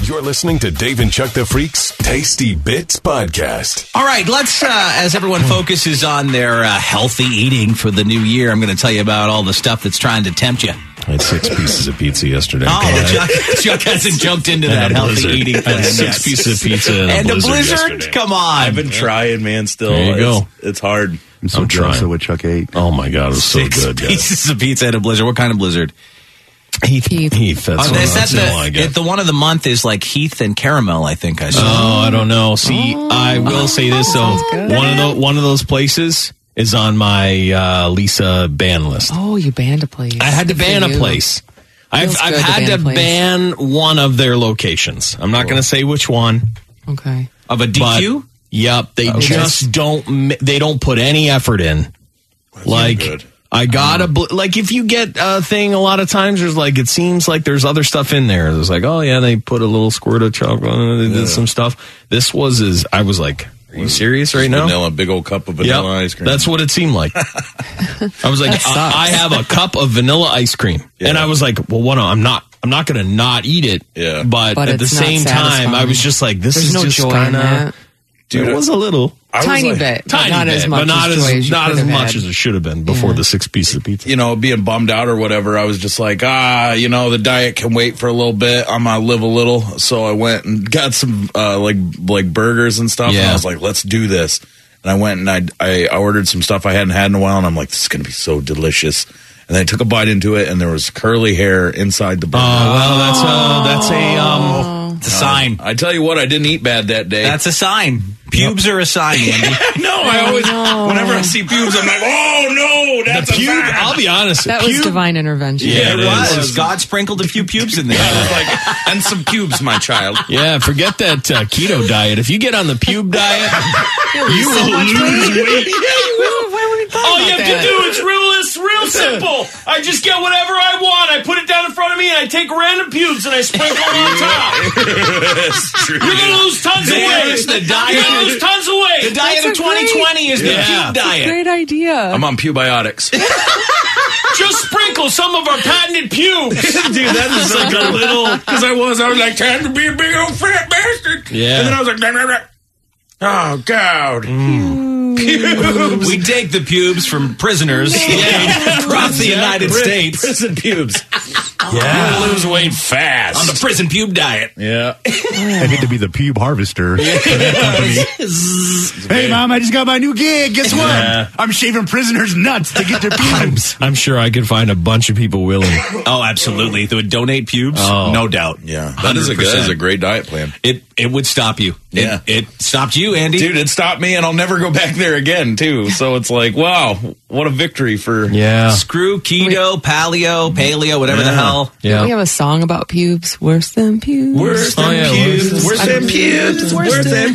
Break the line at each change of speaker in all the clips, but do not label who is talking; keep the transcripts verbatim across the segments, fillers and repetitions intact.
You're listening to Dave and Chuck the Freak's Tasty Bits Podcast.
All right, let's, uh, as everyone focuses on their uh, healthy eating for the new year, I'm going to tell you about all the stuff that's trying to tempt you.
I had six pieces of pizza yesterday.
Oh, Chuck, Chuck hasn't jumped into that healthy
blizzard.
eating plan.
I had six
yes.
pieces of pizza and,
and
a blizzard,
a blizzard?
yesterday.
Come on.
I've been trying, man, still.
There you
it's,
go.
It's hard.
I'm so
I'm
jealous
trying.
of what Chuck ate.
Oh, my God. It was so
Six
good, guys.
pieces of pizza and a blizzard. What kind of blizzard?
Heath. Heath. Heath. That's
Oh,
what
is that
that's all I
the,
get.
it, the one of the month is like Heath and caramel, I think I saw.
Oh, I don't know. See, I will say this, though. One of, the, one of those places is on my uh, Lisa ban list.
Oh, you banned a place.
I had to
Good for
ban a
you.
place. I've,
Feels
I've
good to
had
ban
to
a place.
ban one of their locations. I'm not going to say which one.
Okay.
Of a D Q?
But, yep, they
Okay.
just don't. mi- They don't put any effort in.
That's
like
good.
I got a bl- like if you get a thing a lot of times there's like it seems like there's other stuff in there. There's like oh yeah they put a little squirt of chocolate. uh, They did
Yeah.
some stuff. This was is I was like. Are you serious right now?
Vanilla, big old cup of vanilla
Yep,
ice cream.
that's what it seemed like. I was like,
That sucks.
I, I have a cup of vanilla ice cream,
Yeah.
and I was like, well, what? I'm not. I'm not going to not eat it.
Yeah.
But,
But
at the
it's not
same time, I
satisfying.
was just like, this
There's
is
no
just
joy in
kind
that.
of. Dude, it was a little.
I was
Tiny
like-
bit. but
Tiny
not
bit,
as much
but not
as,
as,
joy as you
not
could
as
have
much
had.
as it should have been before
Yeah.
the six pieces of pizza.
You know, being bummed out or whatever, I was just like, ah, you know, the diet can wait for a little bit. I'm gonna live a little. So I went and got some uh, like like burgers and stuff. And
Yeah.
I was like, let's do this. And I went and I, I I ordered some stuff I hadn't had in a while, and I'm like, this is gonna be so delicious. And then I took a bite into it, and there was curly hair inside the burger.
Oh well, that's a that's a um.
It's a sign.
I tell you what, I didn't eat bad that day.
That's a sign. Pubes are a sign, Andy.
no, I always
no.
whenever I see pubes, I'm like, oh no, that's
The
a
pube.
sign.
I'll be honest.
That
pube,
was divine intervention.
Yeah,
it
it
was.
is.
God sprinkled a few pubes in there.
I was like, and some pubes, my child.
Yeah, forget that uh, keto diet. If you get on the pube diet, you will lose weight.
All you have to do is real, it's real simple. I just get whatever I want. I put it down in front of me, and I take random pubes and I sprinkle them on top.
That's true.
You're gonna lose tons of weight. The diet. You're gonna lose tons of weight. The diet
That's
of
a
twenty twenty is the
Yeah.
pube diet.
Great idea.
I'm on pubiotics.
Just sprinkle some of our patented pubes.
Dude, that is like a little. Because I was, I was like, time to be a big old fat bastard.
Yeah.
And then I was like, blah, blah, blah. Oh, God.
We take the pubes from prisoners across the United
Pri-
States
Prison pubes.
Yeah.
You lose weight fast.
on the prison pube diet.
yeah.
I get to be the pube harvester for that company. Hey, Mom, I just got my new gig. Guess what?
Yeah.
I'm shaving prisoners' nuts to get their pubes.
I'm sure I could find a bunch of people willing.
Oh, absolutely. They would donate pubes.
Oh.
No doubt.
Yeah. That is, a, that is a great diet plan.
It it would stop you. It-
Yeah.
It, stopped you, Andy.
Dude, it stopped me, and I'll never go back there again, too. So it's like, wow, what a victory for.
Yeah.
Screw keto, paleo, paleo, whatever the
Yeah.
hell.
Yeah.
We have a song about pubes. Worse than pubes.
Worse
Oh,
than
yeah,
pubes.
worse
Worse
than-
than pubes. Worse than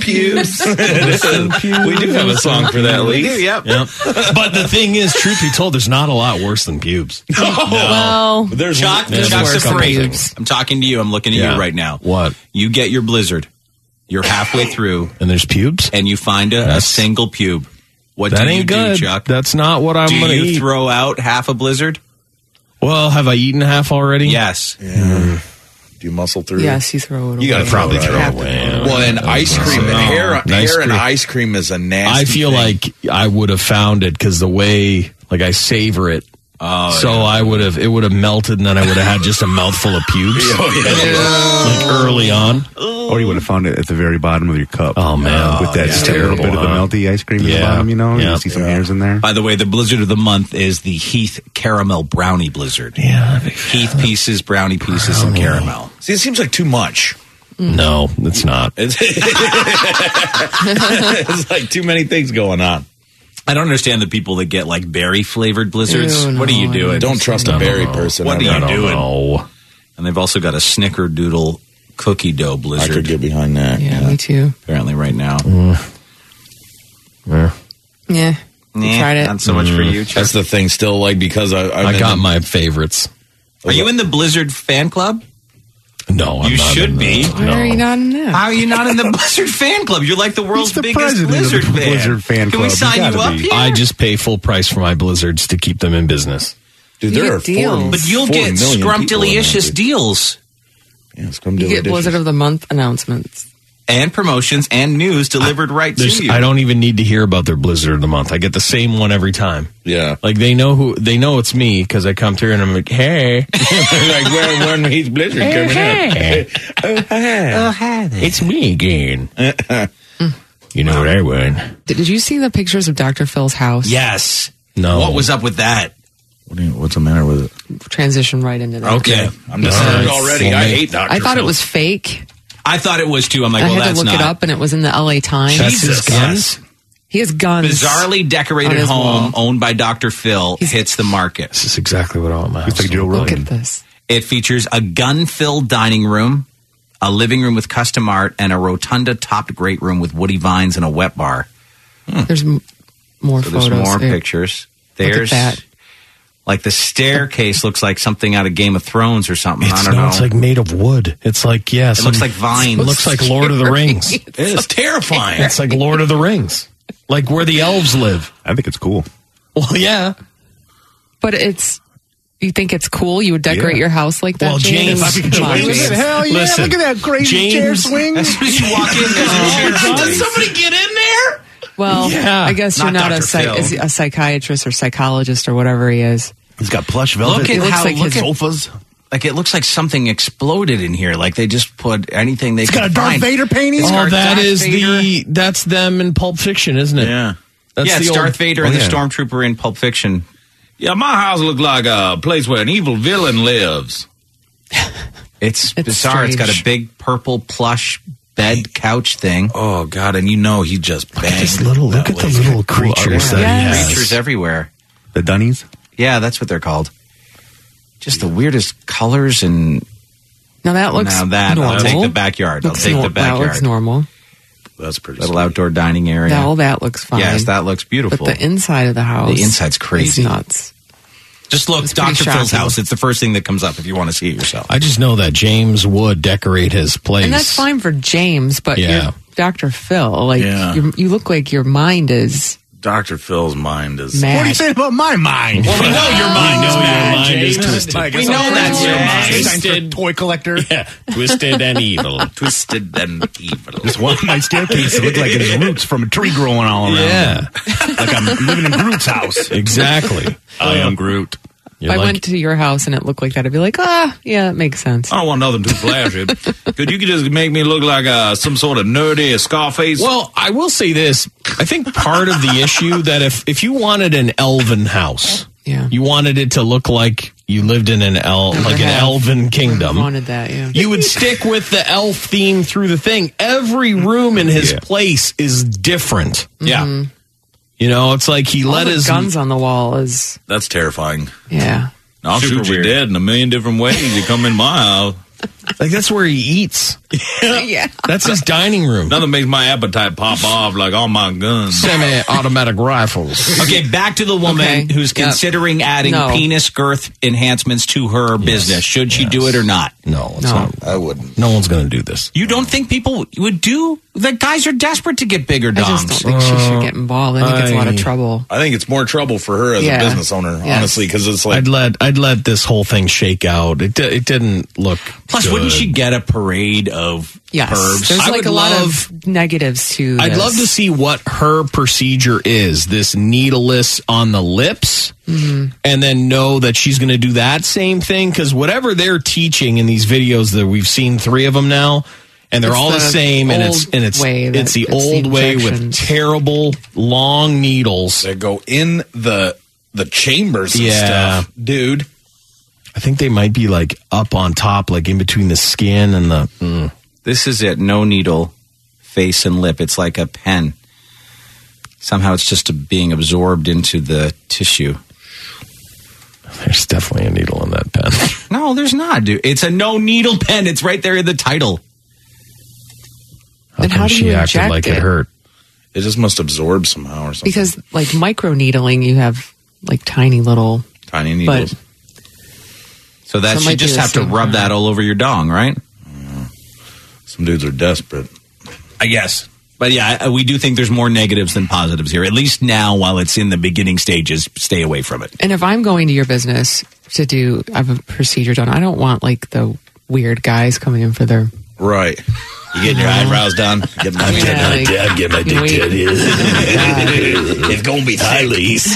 pubes. We do have a song for that,
We
Lee.
do, yep.
Yep. But the thing is, truth be told, there's not a lot worse than pubes.
Well,
There's
Chuck,
Yeah,
Chuck
there's
the
a
Freak.
couple
I'm talking to you. I'm looking at
Yeah.
you right now.
What?
You get your blizzard. You're halfway through,
And there's pubes?
and you find a, a
That's-
single pube. What
That
do you
ain't
do,
good.
Chuck?
That's not what I'm
do
going to
you
eat.
throw out half a blizzard?
Well, have I eaten half already?
Yes.
Do you muscle through?
yes, you throw it away.
You gotta
Probably
throw
throw
it
it
out.
away.
Well, and ice cream,
No.
hair,
Ice
hair and
cream.
ice cream is a nasty
I feel
thing.
like I would have found it because the way, like, I savor it.
Oh,
so I would have, it would have melted, and then I would have had just a mouthful of pubes. Like early on.
Or you would have found it at the very bottom of your cup.
Oh, man.
With that
Yeah.
just a little bit of the
Terrible, huh?
melty ice cream at
Yeah.
the bottom, you know?
Yeah.
You see some hairs in there.
By the way, the blizzard of the month is the Heath Caramel Brownie Blizzard.
Yeah.
Heath pieces, brownie pieces, and caramel.
See, it seems like too much.
No, it's not.
It's, it's like too many things going on.
I don't understand the people that get like berry flavored blizzards.
Ew,
what are you
no, I
doing?
Don't trust a
I don't
berry
know.
person.
What
ever.
are
I
you
don't
doing?
know.
And they've also got a snickerdoodle cookie dough
I
blizzard.
could get behind that.
Yeah, me too.
apparently right now.
Yeah.
Yeah. You
Nah,
tried it.
Not so much for you, Chuck.
That's the thing. Still, like because I, I'm
I
in
got
the-
my favorites.
Are you in the Blizzard fan club?
No, I'm
You
not
should
in
be.
the-
Why
no.
are you not in that?
How are you not in the Blizzard fan club? You're like the world's
the
biggest
president of the
Blizzard fan.
Blizzard fan
Can we
club. You
sign you,
gotta
up
be.
here?
I just pay full price for my blizzards to keep them in business.
Dude,
You
there
get
are four,
deals.
but you'll
four
get
million people in there,
scrumptious
dude.
deals.
Yes, come
You
do
get Blizzard of the Month announcements.
And promotions and news delivered right to
There's-
you.
I don't even need to hear about their Blizzard of the Month. I get the same one every time.
Yeah.
Like they know who they know it's me because I come through and I'm like, hey,
like when, when he's Blizzard coming
hey.
up. Oh, hi.
oh hi, it's me again. You know what I want?
Did, did you see the pictures of Doctor Phil's house?
Yes.
No.
What was up with that?
What do you, what's the matter with it?
Transition right into that.
Okay.
I'm disturbed
All right.
already.
Well,
I
mate.
hate Doctor
I thought it
Phil.
was fake.
I thought it was too. I'm like,
I
well,
had to
that's
look
not.
it up, and it was in the L A Times.
That's his guns?
He has guns.
Bizarrely
on
decorated
his
home
wall.
owned by Doctor Phil hits the market.
This is exactly what I want my
It's
house
like
to
Joe
look
Look
Rogan.
at this.
It features a gun-filled dining room, a living room with custom art, and a rotunda-topped great room with woody vines and a wet bar.
There's m- more
So there's
photos.
more
There.
pictures.
Look at
There's
that.
like the staircase looks like something out of Game of Thrones or something.
It's,
I don't
no,
know.
it's like made of wood. It's like, yeah.
it looks like vines.
It looks like Lord of the Rings.
It is terrifying.
It's like Lord of the Rings. Like where the elves live.
I think it's cool.
Well, yeah.
But it's. You think it's cool? You would decorate
Yeah.
your house like that,
Well,
James?
James-
Come on,
James-
James.
Hell yeah!
Listen,
look at that crazy
James-
chair swing.
As soon as you walk in, there's a chair
Did
swing.
somebody get in there?
Well,
Yeah.
I guess
Not
you're not a,
Doctor
psych-
Phil.
is he a psychiatrist or psychologist or whatever he is.
He's got plush velvet.
Look at
It looks
how
like
look
his-
at,
sofas.
like it looks like something exploded in here. Like they just put anything they
It's
could
got a Darth
find.
Vader painting.
It's
Oh,
got
that
Darth
is
Vader.
the that's them in Pulp Fiction, isn't it?
Yeah.
That's
yeah,
the
it's
old-
Darth Vader
Oh,
and
yeah.
the Stormtrooper in Pulp Fiction.
Yeah, my house looked like a place where an evil villain lives.
It's,
It's
bizarre. It's got a
strange.
big purple plush bed couch thing.
Oh, God, and you know he just banged.
This little look
that
at the
way.
little creatures that
Yes.
he has.
Creatures everywhere.
The Dunnies.
Yeah, that's what they're called. Just the weirdest colors and
Now that looks
now that
normal.
I'll take the backyard.
Looks
I'll take
nor-
the
That
backyard.
looks normal.
That's pretty
Little
sweet.
outdoor dining area.
Now all that looks fine.
Yes, that looks beautiful.
But the inside of the house,
The inside's crazy.
is nuts.
Just look,
It's pretty
Doctor Phil's
shocking.
house. It's the first thing that comes up if you want to see it yourself.
I just know that James would decorate his place.
And that's fine for James, but
Yeah.
you're Doctor Phil, like
Yeah.
you're, you look like your mind is
Doctor Phil's mind is.
mad.
What are you saying about my mind?
Well, we know your mind is mad, mind is twisted.
Like,
We
it's
know
all
that's
crazy.
your
Yeah.
mind.
Einstein's
Twisted.
toy collector.
Yeah, twisted and evil.
Twisted and evil.
Just one of my staircase looked like there's roots from a tree growing all around.
Yeah,
Like I'm living in Groot's house.
exactly.
I am Groot.
If I went to your house and it looked like that, I'd be like, ah, yeah, it makes sense.
I don't want nothing too flashy. Could you could just make me look like uh, some sort of nerdy Scarface?
Well, I will say this. I think part of the issue that if, if you wanted an elven house,
Yeah.
you wanted it to look like you lived in an el- like an
have.
elven kingdom.
Wanted that, yeah.
You would stick with the elf theme through the thing. Every room in his
Yeah.
place is different.
Yeah.
You know, it's like he
All
let
the
his
guns on the wall is,
That's terrifying.
yeah.
I'll
Super
shoot you
weird.
dead in a million different ways. You come in my house.
like that's where he eats.
yeah.
That's his dining room.
Nothing makes my appetite pop off like all my guns.
Semi-automatic rifles.
Okay, back to the woman
Okay.
who's
Yep.
considering adding
No.
penis girth enhancements to her business. Should she do it or not?
No, it's
No.
not.
I wouldn't.
No one's going to do this.
You don't think people would do? The guys are desperate to get bigger
I just don't
dongs.
think she should get involved. I think it's a lot of
I-
trouble.
I think it's more trouble for her as
Yeah.
a business owner,
Yes.
honestly, because it's like
I'd let I'd let this whole thing shake out. It di- it didn't look.
Plus,
good.
wouldn't she get a parade of
Yes.
pervs?
There's
I
like
would
a lot
love-
of negatives to
I'd
this.
love to see what her procedure is. This needleless on the lips,
Mm-hmm.
and then know that she's going to do that same thing. Because whatever they're teaching in these videos that we've seen three of them now, and they're
It's
all the,
the
same, and it's
old
and it's
way that
it's the
it's the
old way with
injections.
terrible long needles.
they go in the the chambers and
Yeah.
stuff, dude.
I think they might be like up on top, like in between the skin and the. Mm.
This is it. No needle, face and lip. It's like a pen. Somehow it's just a, being absorbed into the tissue.
There's definitely a needle in that pen.
No, there's not, dude. It's a no needle pen. It's right there in the title.
How
Then
come
how do
she
you
acted
inject
like it,
it?
hurt?
It just must absorb somehow or something.
because like micro needling, you have like tiny little.
Tiny needles.
But
So that
So it
you
might be
just
the
have to
same
rub
thing.
that all over your dong, right?
Some dudes are desperate.
I guess. But yeah, I- we do think there's more negatives than positives here. At least now, while it's in the beginning stages, stay away from it.
and if I'm going to your business to do, I have a procedure done. I don't want like the weird guys coming in for their.
Right.
You getting your eyebrows done? Get my
Yeah, like,
Dad, get my dick
wait.
titty.
It's gonna be
Hi, Lise.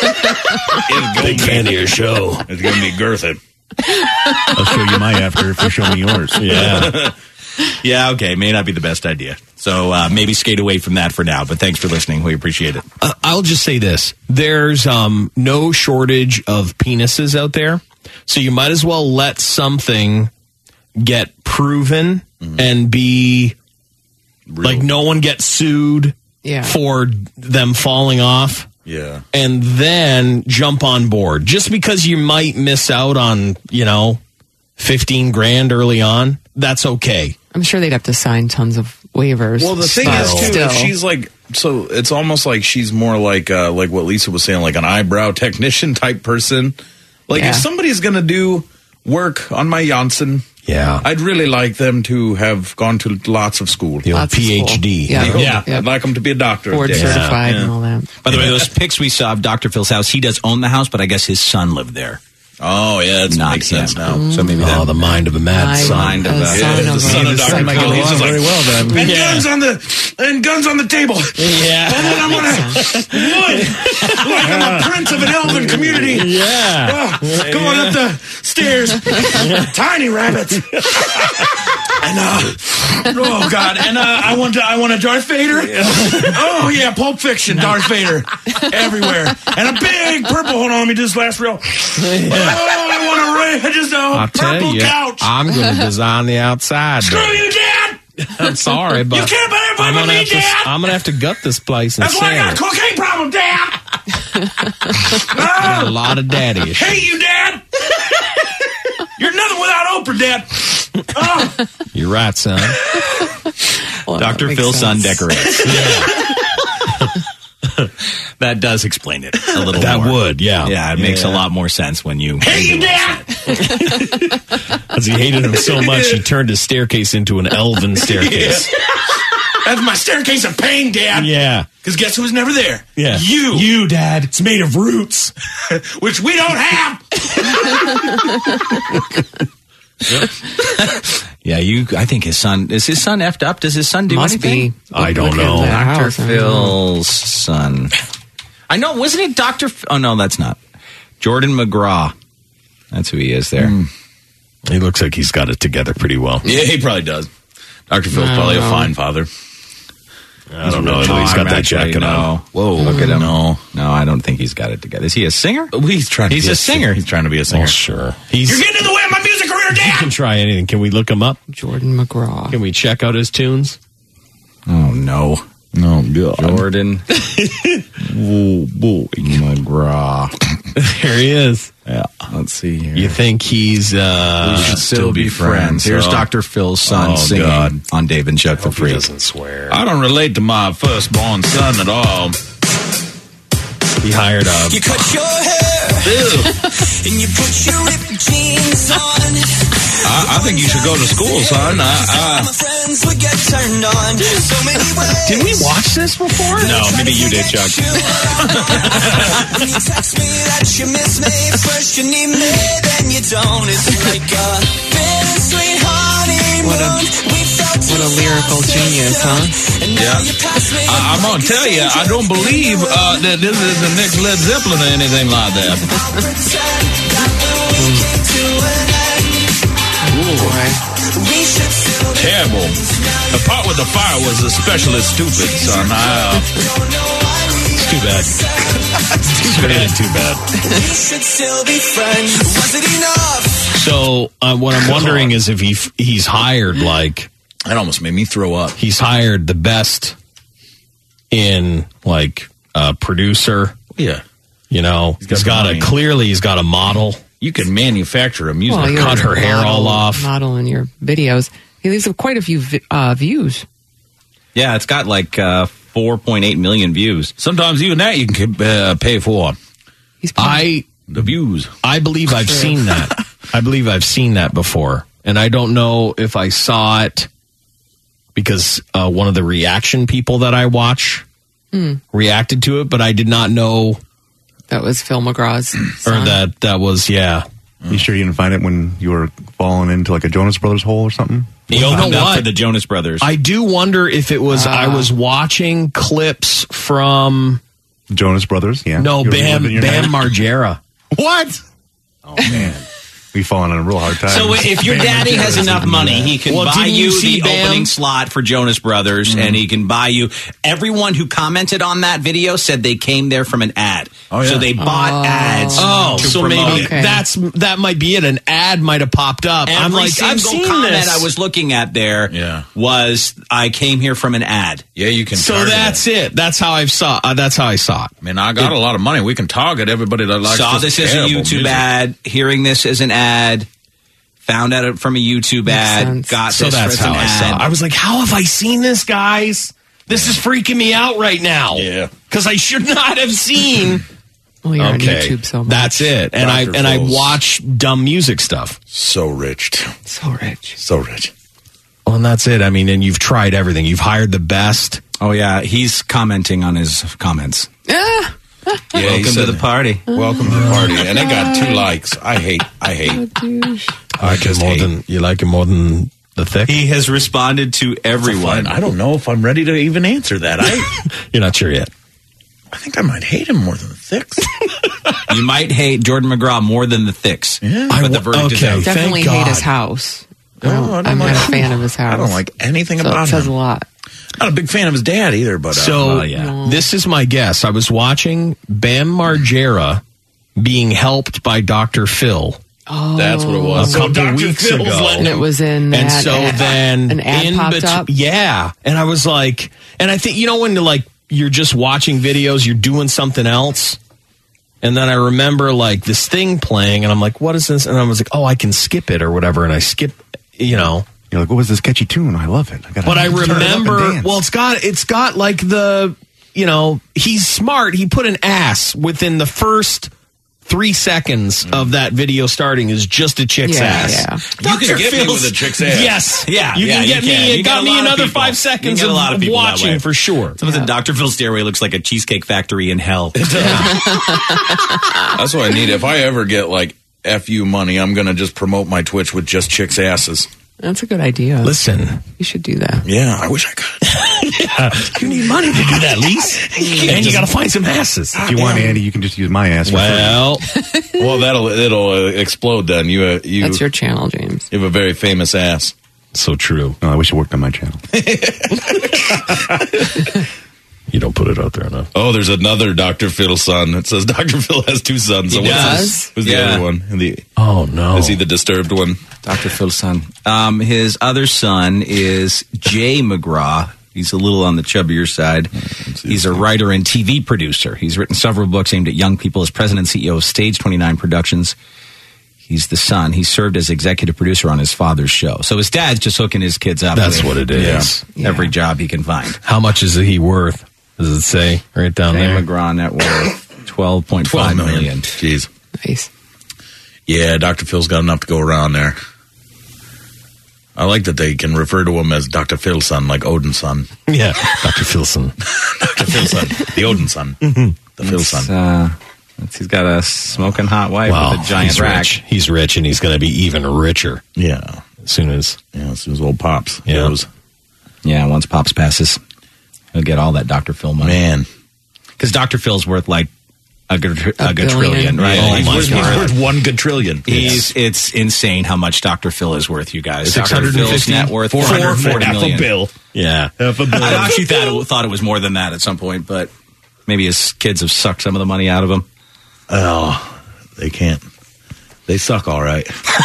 Big fan of your show.
It's gonna be girthy.
I'll show you my after if you show me yours.
Yeah.
Yeah, okay. May not be the best idea. So uh, maybe skate away from that for now. But thanks for listening. We appreciate it.
Uh, I'll just say this. There's um, no shortage of penises out there. So you might as well let something get proven mm-hmm. and be Real. Like no one gets sued
Yeah.
for them falling off.
Yeah.
And then jump on board. Just because you might miss out on, you know, fifteen grand early on, that's okay.
I'm sure they'd have to sign tons of waivers.
Well, the thing
but
is, too,
still.
if she's like, so it's almost like she's more like, uh, like what Lisa was saying, like an eyebrow technician type person. Like
Yeah.
if somebody's going to do work on my Janssen,
Yeah.
I'd really like them to have gone to lots of school.
The old
Lots of
P H D.
school. Yeah.
Yeah,
Yep.
I'd like them to be a doctor.
board
Yeah.
certified
Yeah.
and all that.
By the way, those pics we saw of Doctor Phil's house, he does own the house, but I guess his son lived there.
Oh, yeah, it
Not
makes sense
him.
now.
So maybe
Oh,
that.
the mind of a mad
Mind
son.
Mind of
a
a-
son
Yeah,
of
the son
a-
of Doctor
might get
Phil. He's
along
just
very
like,
well then.
and
Yeah.
guns on the and guns on the table.
Yeah.
And then I'm gonna wood like I'm a prince of an elven community.
Yeah.
Oh, going up the stairs, tiny rabbits. And uh, oh god, and uh, I want to, I want a Darth Vader. Oh yeah, Pulp Fiction, Darth Vader, everywhere, and a big purple. Hold on, let me do this last reel. Oh, I want a red, just a
I'll tell
purple
you,
couch.
I'm going to design the outside.
Screw
baby.
you, Dad.
I'm sorry, but
You can't put it
I'm
with
gonna
me,
have to.
Dad.
I'm gonna have to gut this place and
That's why I
sell
got a
it.
cocaine problem, Dad.
Got a
Oh,
lot of daddy issues.
hate you, Dad. You're nothing without Oprah, Dad. Oh.
You're right, son.
Well,
Doctor
that makes
Phil's son
sense.
decorates. That does explain it a little
That
more.
would, yeah.
Yeah, it makes a lot more sense when you.
Hate you, Dad.
Because he hated him so much, he turned his staircase into an elven staircase.
That's my staircase of pain, Dad.
Yeah.
Because guess who's never there?
Yeah.
You.
You, Dad. It's made of roots.
Which we don't have.
Yeah, you. I think his son is his son effed up. Does his son do
Must
anything?
be.
I don't
Look at
know.
that
Doctor
house, I don't know.
Phil's son. I know, wasn't it Doctor F- Oh no, that's not Jordan McGraw. That's who he is there.
He looks like he's got it together pretty well.
Yeah, he probably does. Doctor Phil's probably a fine father.
I don't know.
Oh,
He's got
I'm
that
actually-
jacket
no.
on.
Whoa, look at him.
No.
No, I don't think he's got it together. Is he a singer?
He's trying to
He's
be
a singer.
He's trying to be a singer.
Well, sure. He's.
You're getting in the way of my music career,
He can
Dad.
try anything. Can we look him up?
Jordan McGraw.
Can we check out his tunes?
Oh no,
No, God.
Jordan
Oh, boy.
McGraw.
There he is.
Yeah, let's see here.
You think he's. uh
We should still be friends. Here's
Oh.
Doctor Phil's son
Oh,
singing
God.
on Dave and Chuck the
He
Freak.
doesn't swear.
I don't relate to my firstborn son at all.
He hired a.
You cut your hair and you put your ripped jeans on.
I, I think you should go to school, son. I, I,
My friends would get turned on so many ways.
Did we watch this before?
No, maybe you did, Chuck.
When you text me that you miss me, first you need me, then you don't. It's like a bittersweet honeymoon. We felt
What a lyrical genius, huh?
And now you pass me.
I, I'm gonna tell you, I don't believe uh, that this is the next Led Zeppelin or anything like that.
I'll pretend that when we came to an end, we should still be
Terrible. The part with the fire was especially stupid, son. I, uh,
It's too bad. It's really too bad.
We should still be friends. Was it enough?
So uh, what I'm wondering is if he he's hired like
that almost made me throw up.
he's hired the best in like a producer.
Yeah.
You know,
got
he's
the
got
money.
a clearly he's got a model.
You can manufacture a music.
Well, you're
cut her
a
hair
model-
all off.
Model in your videos. He leaves quite a few vi- uh, views.
Yeah, it's got like uh, four point eight million views.
Sometimes even that you can uh, pay for.
He's
I
The views.
I believe I've seen that. I believe I've seen that before, and I don't know if I saw it because uh, one of the reaction people that I watch reacted to it, but I did not know
that was Phil McGraw's
or
son.
that that was yeah
You sure you didn't find it when you were falling into like a Jonas Brothers hole or something?
He
You
opened
know
up
what?
for the Jonas Brothers.
I do wonder if it was I was watching clips from
Jonas Brothers, yeah.
no
You were
Bam
reliving your
Bam
night?
Margera.
What? Oh man, we fallen on a real hard time.
So if your
Bam
daddy
Margera
has
is
enough
in
money,
that.
he can
Well,
buy
didn't
you
you see
the
Bam?
opening slot for Jonas Brothers, and he can buy you. Everyone who commented on that video said they came there from an ad.
Oh, yeah.
So they bought ads.
Oh,
to
so
promote
maybe
it.
Okay.
that's that might be it. An ad might have popped up.
Every
I'm like,
single
I've seen
comment
this.
I was looking at there
Yeah.
was I came here from an ad.
Yeah, you can.
so
target
that's
it.
it. That's how I saw. Uh, that's how I saw it.
I mean, I got a lot of money. We can target everybody that likes
Saw
this
this as a
terrible
YouTube
music.
ad, hearing this as an ad, found out it from a YouTube ad,
sense.
got
So
this
that's
as
how
an
I
ad.
saw it. I was like, how have I seen this, guys? This is freaking me out right now.
Yeah.
Because I should not have seen.
Well, you're
okay,
on YouTube so much.
that's it. And I
Doctor
and I
Phil's.
watch dumb music stuff.
So rich,
so rich.
so rich.
Well, and that's it. I mean, and you've tried everything. You've hired the best.
Oh yeah, he's commenting on his comments.
Ah,
Yeah, he
Welcome to
said,
the party.
Welcome to the party, and they got two likes. I hate. I hate.
douche.
I like it more than you like it more than the thick.
He has responded to everyone.
I don't know if I'm ready to even answer that. I
You're not sure yet.
I think I might hate him more than the Thicks.
You might hate Jordan McGraw more than the Thicks.
Yeah.
I
But the
wa-
verdict is
okay.
out.
Definitely
Thank
hate
God.
his house. I
No,
don't-
I don't
I'm
like-
not a fan of his house.
I don't like anything
so
about
it says
him.
a lot.
Not a big fan of his dad either, but uh,
So
Oh, yeah.
this is my guess. I was watching Bam Margera being helped by Doctor Phil
Oh,
that's what it was.
a couple weeks ago.
and it was in
And
that
so
ad-
then
an ad
in
popped
bet-
up.
yeah, and I was like, and I think you know when like you're just watching videos, you're doing something else, and then I remember like this thing playing, and I'm like, what is this? And I was like, oh, I can skip it or whatever, and I skip, you know.
You're like, what was this catchy tune? I love it. I gotta
But I
turn it up and
remember,
dance.
well, it's got it's got like the, you know, he's smart. He put an ass within the first three seconds of that video starting is just a chick's
Yeah,
ass.
yeah.
You can get me with a chick's ass.
Yes,
Yeah,
you
yeah,
can
you
get
can.
me.
You
It
got
got
a
me
lot of
another
people.
five
You
seconds
get a
of,
lot of
of
people that way.
watching for sure.
Someone said Doctor Phil's stairway looks like a Cheesecake Factory in hell.
That's what I need. If I ever get like F you money, I'm going to just promote my Twitch with just chicks' asses.
That's a good idea.
Listen,
You should do that.
Yeah, I wish I could.
you need money to do that, Lise, and you got to find some asses.
if you want, Andy, you can just use my ass for
Well,
Well, that'll it'll uh, explode then. You uh, you
That's your channel, James.
you have a very famous ass.
so true.
free. Oh, I wish it worked on my channel.
You don't put it out there enough.
Oh, there's another Doctor Phil son. It says Doctor Phil has two sons. So
He
what's
does?
his- Who's the
Yeah.
other one? The,
Oh no!
Is he the disturbed one?
Doctor Phil's son. Um, his other son is Jay McGraw. He's a little on the chubbier side. He's a writer and T V producer. He's written several books aimed at young people as president and C E O of Stage twenty-nine Productions. He's the son. He served as executive producer on his father's show. So his dad's just hooking his kids up.
That's
with
what it is.
Yeah.
Every job he can find.
How much is he worth? Does it say right down
Jay
there?
McGraw net worth twelve point five million.
Jeez.
Nice.
Yeah, Doctor Phil's got enough to go around there. I like that they can refer to him as Doctor Phil's son, like Odin's son.
Yeah, Doctor Philson.
Doctor Phil's son. The Odin son. The Phil
It's,
son.
uh, it's- he's got a smoking hot wife
Wow,
with a giant
he's
rack.
rich. He's rich, and he's going to be even richer
Yeah.
as soon as.
Yeah, as soon as old Pops
Yeah.
goes.
Yeah, once Pops passes, he'll get all that Doctor Phil money.
Man.
Because Doctor Phil's worth like a, good, a,
A
good
billion.
trillion, right?
Oh,
he's,
my
worth, he's
God.
worth one quadrillion.
He's, it's insane how much Doctor Phil is worth, you guys.
six
Doctor
hundred
Phil's
fifty
net worth
four
four
hundred
hundred forty
half a
million.
bill. Yeah.
Half a bill.
I actually thought it, thought it was more than that at some point, but maybe his kids have sucked some of the money out of him.
Oh, they can't. They suck all right.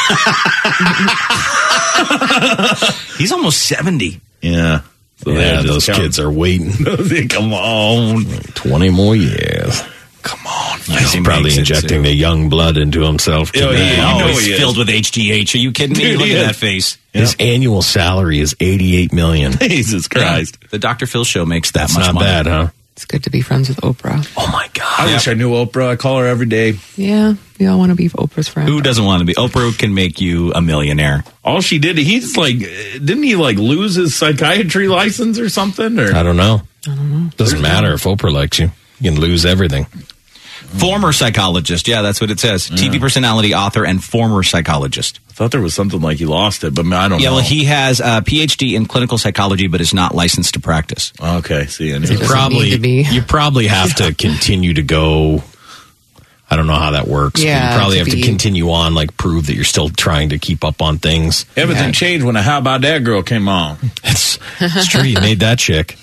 He's almost seventy.
Yeah. So
Yeah,
they're just
those
counting.
kids are waiting
Come on.
twenty more years.
Come on.
He's
He
probably
makes it
injecting
too.
the young blood into himself.
Yeah,
today.
yeah,
Oh,
you know
he's
he is.
filled with H G H. Are you kidding me?
Dude,
Look
he
at
is.
that face.
His annual salary is eighty-eight million.
Jesus Christ.
The Doctor Phil show makes that
That's
much
not
money.
bad, huh?
It's good to be friends with Oprah.
Oh my
I
god!
wish I knew Oprah. I call her every day.
Yeah, we all want to be Oprah's friend.
Who doesn't want to be? Oprah can make you a millionaire.
All she did, he's like, didn't he like lose his psychiatry license or something? Or
I don't know. I don't know. Doesn't matter if Oprah likes you. You can lose everything.
Former psychologist. Yeah, that's what it says. T V personality, author, and former psychologist.
I thought there was something like he lost it, but I don't
Yeah,
know.
well, he has a P H D in clinical psychology, but is not licensed to practice.
Okay, see, I knew
You
that.
probably
need to be.
you probably have to continue to go. I don't know how that works. but
Yeah,
you probably
to
have to
be-
continue on, like prove that you're still trying to keep up on things.
Everything
Yeah.
changed when the How About That girl came on.
It's, it's true. You made that chick.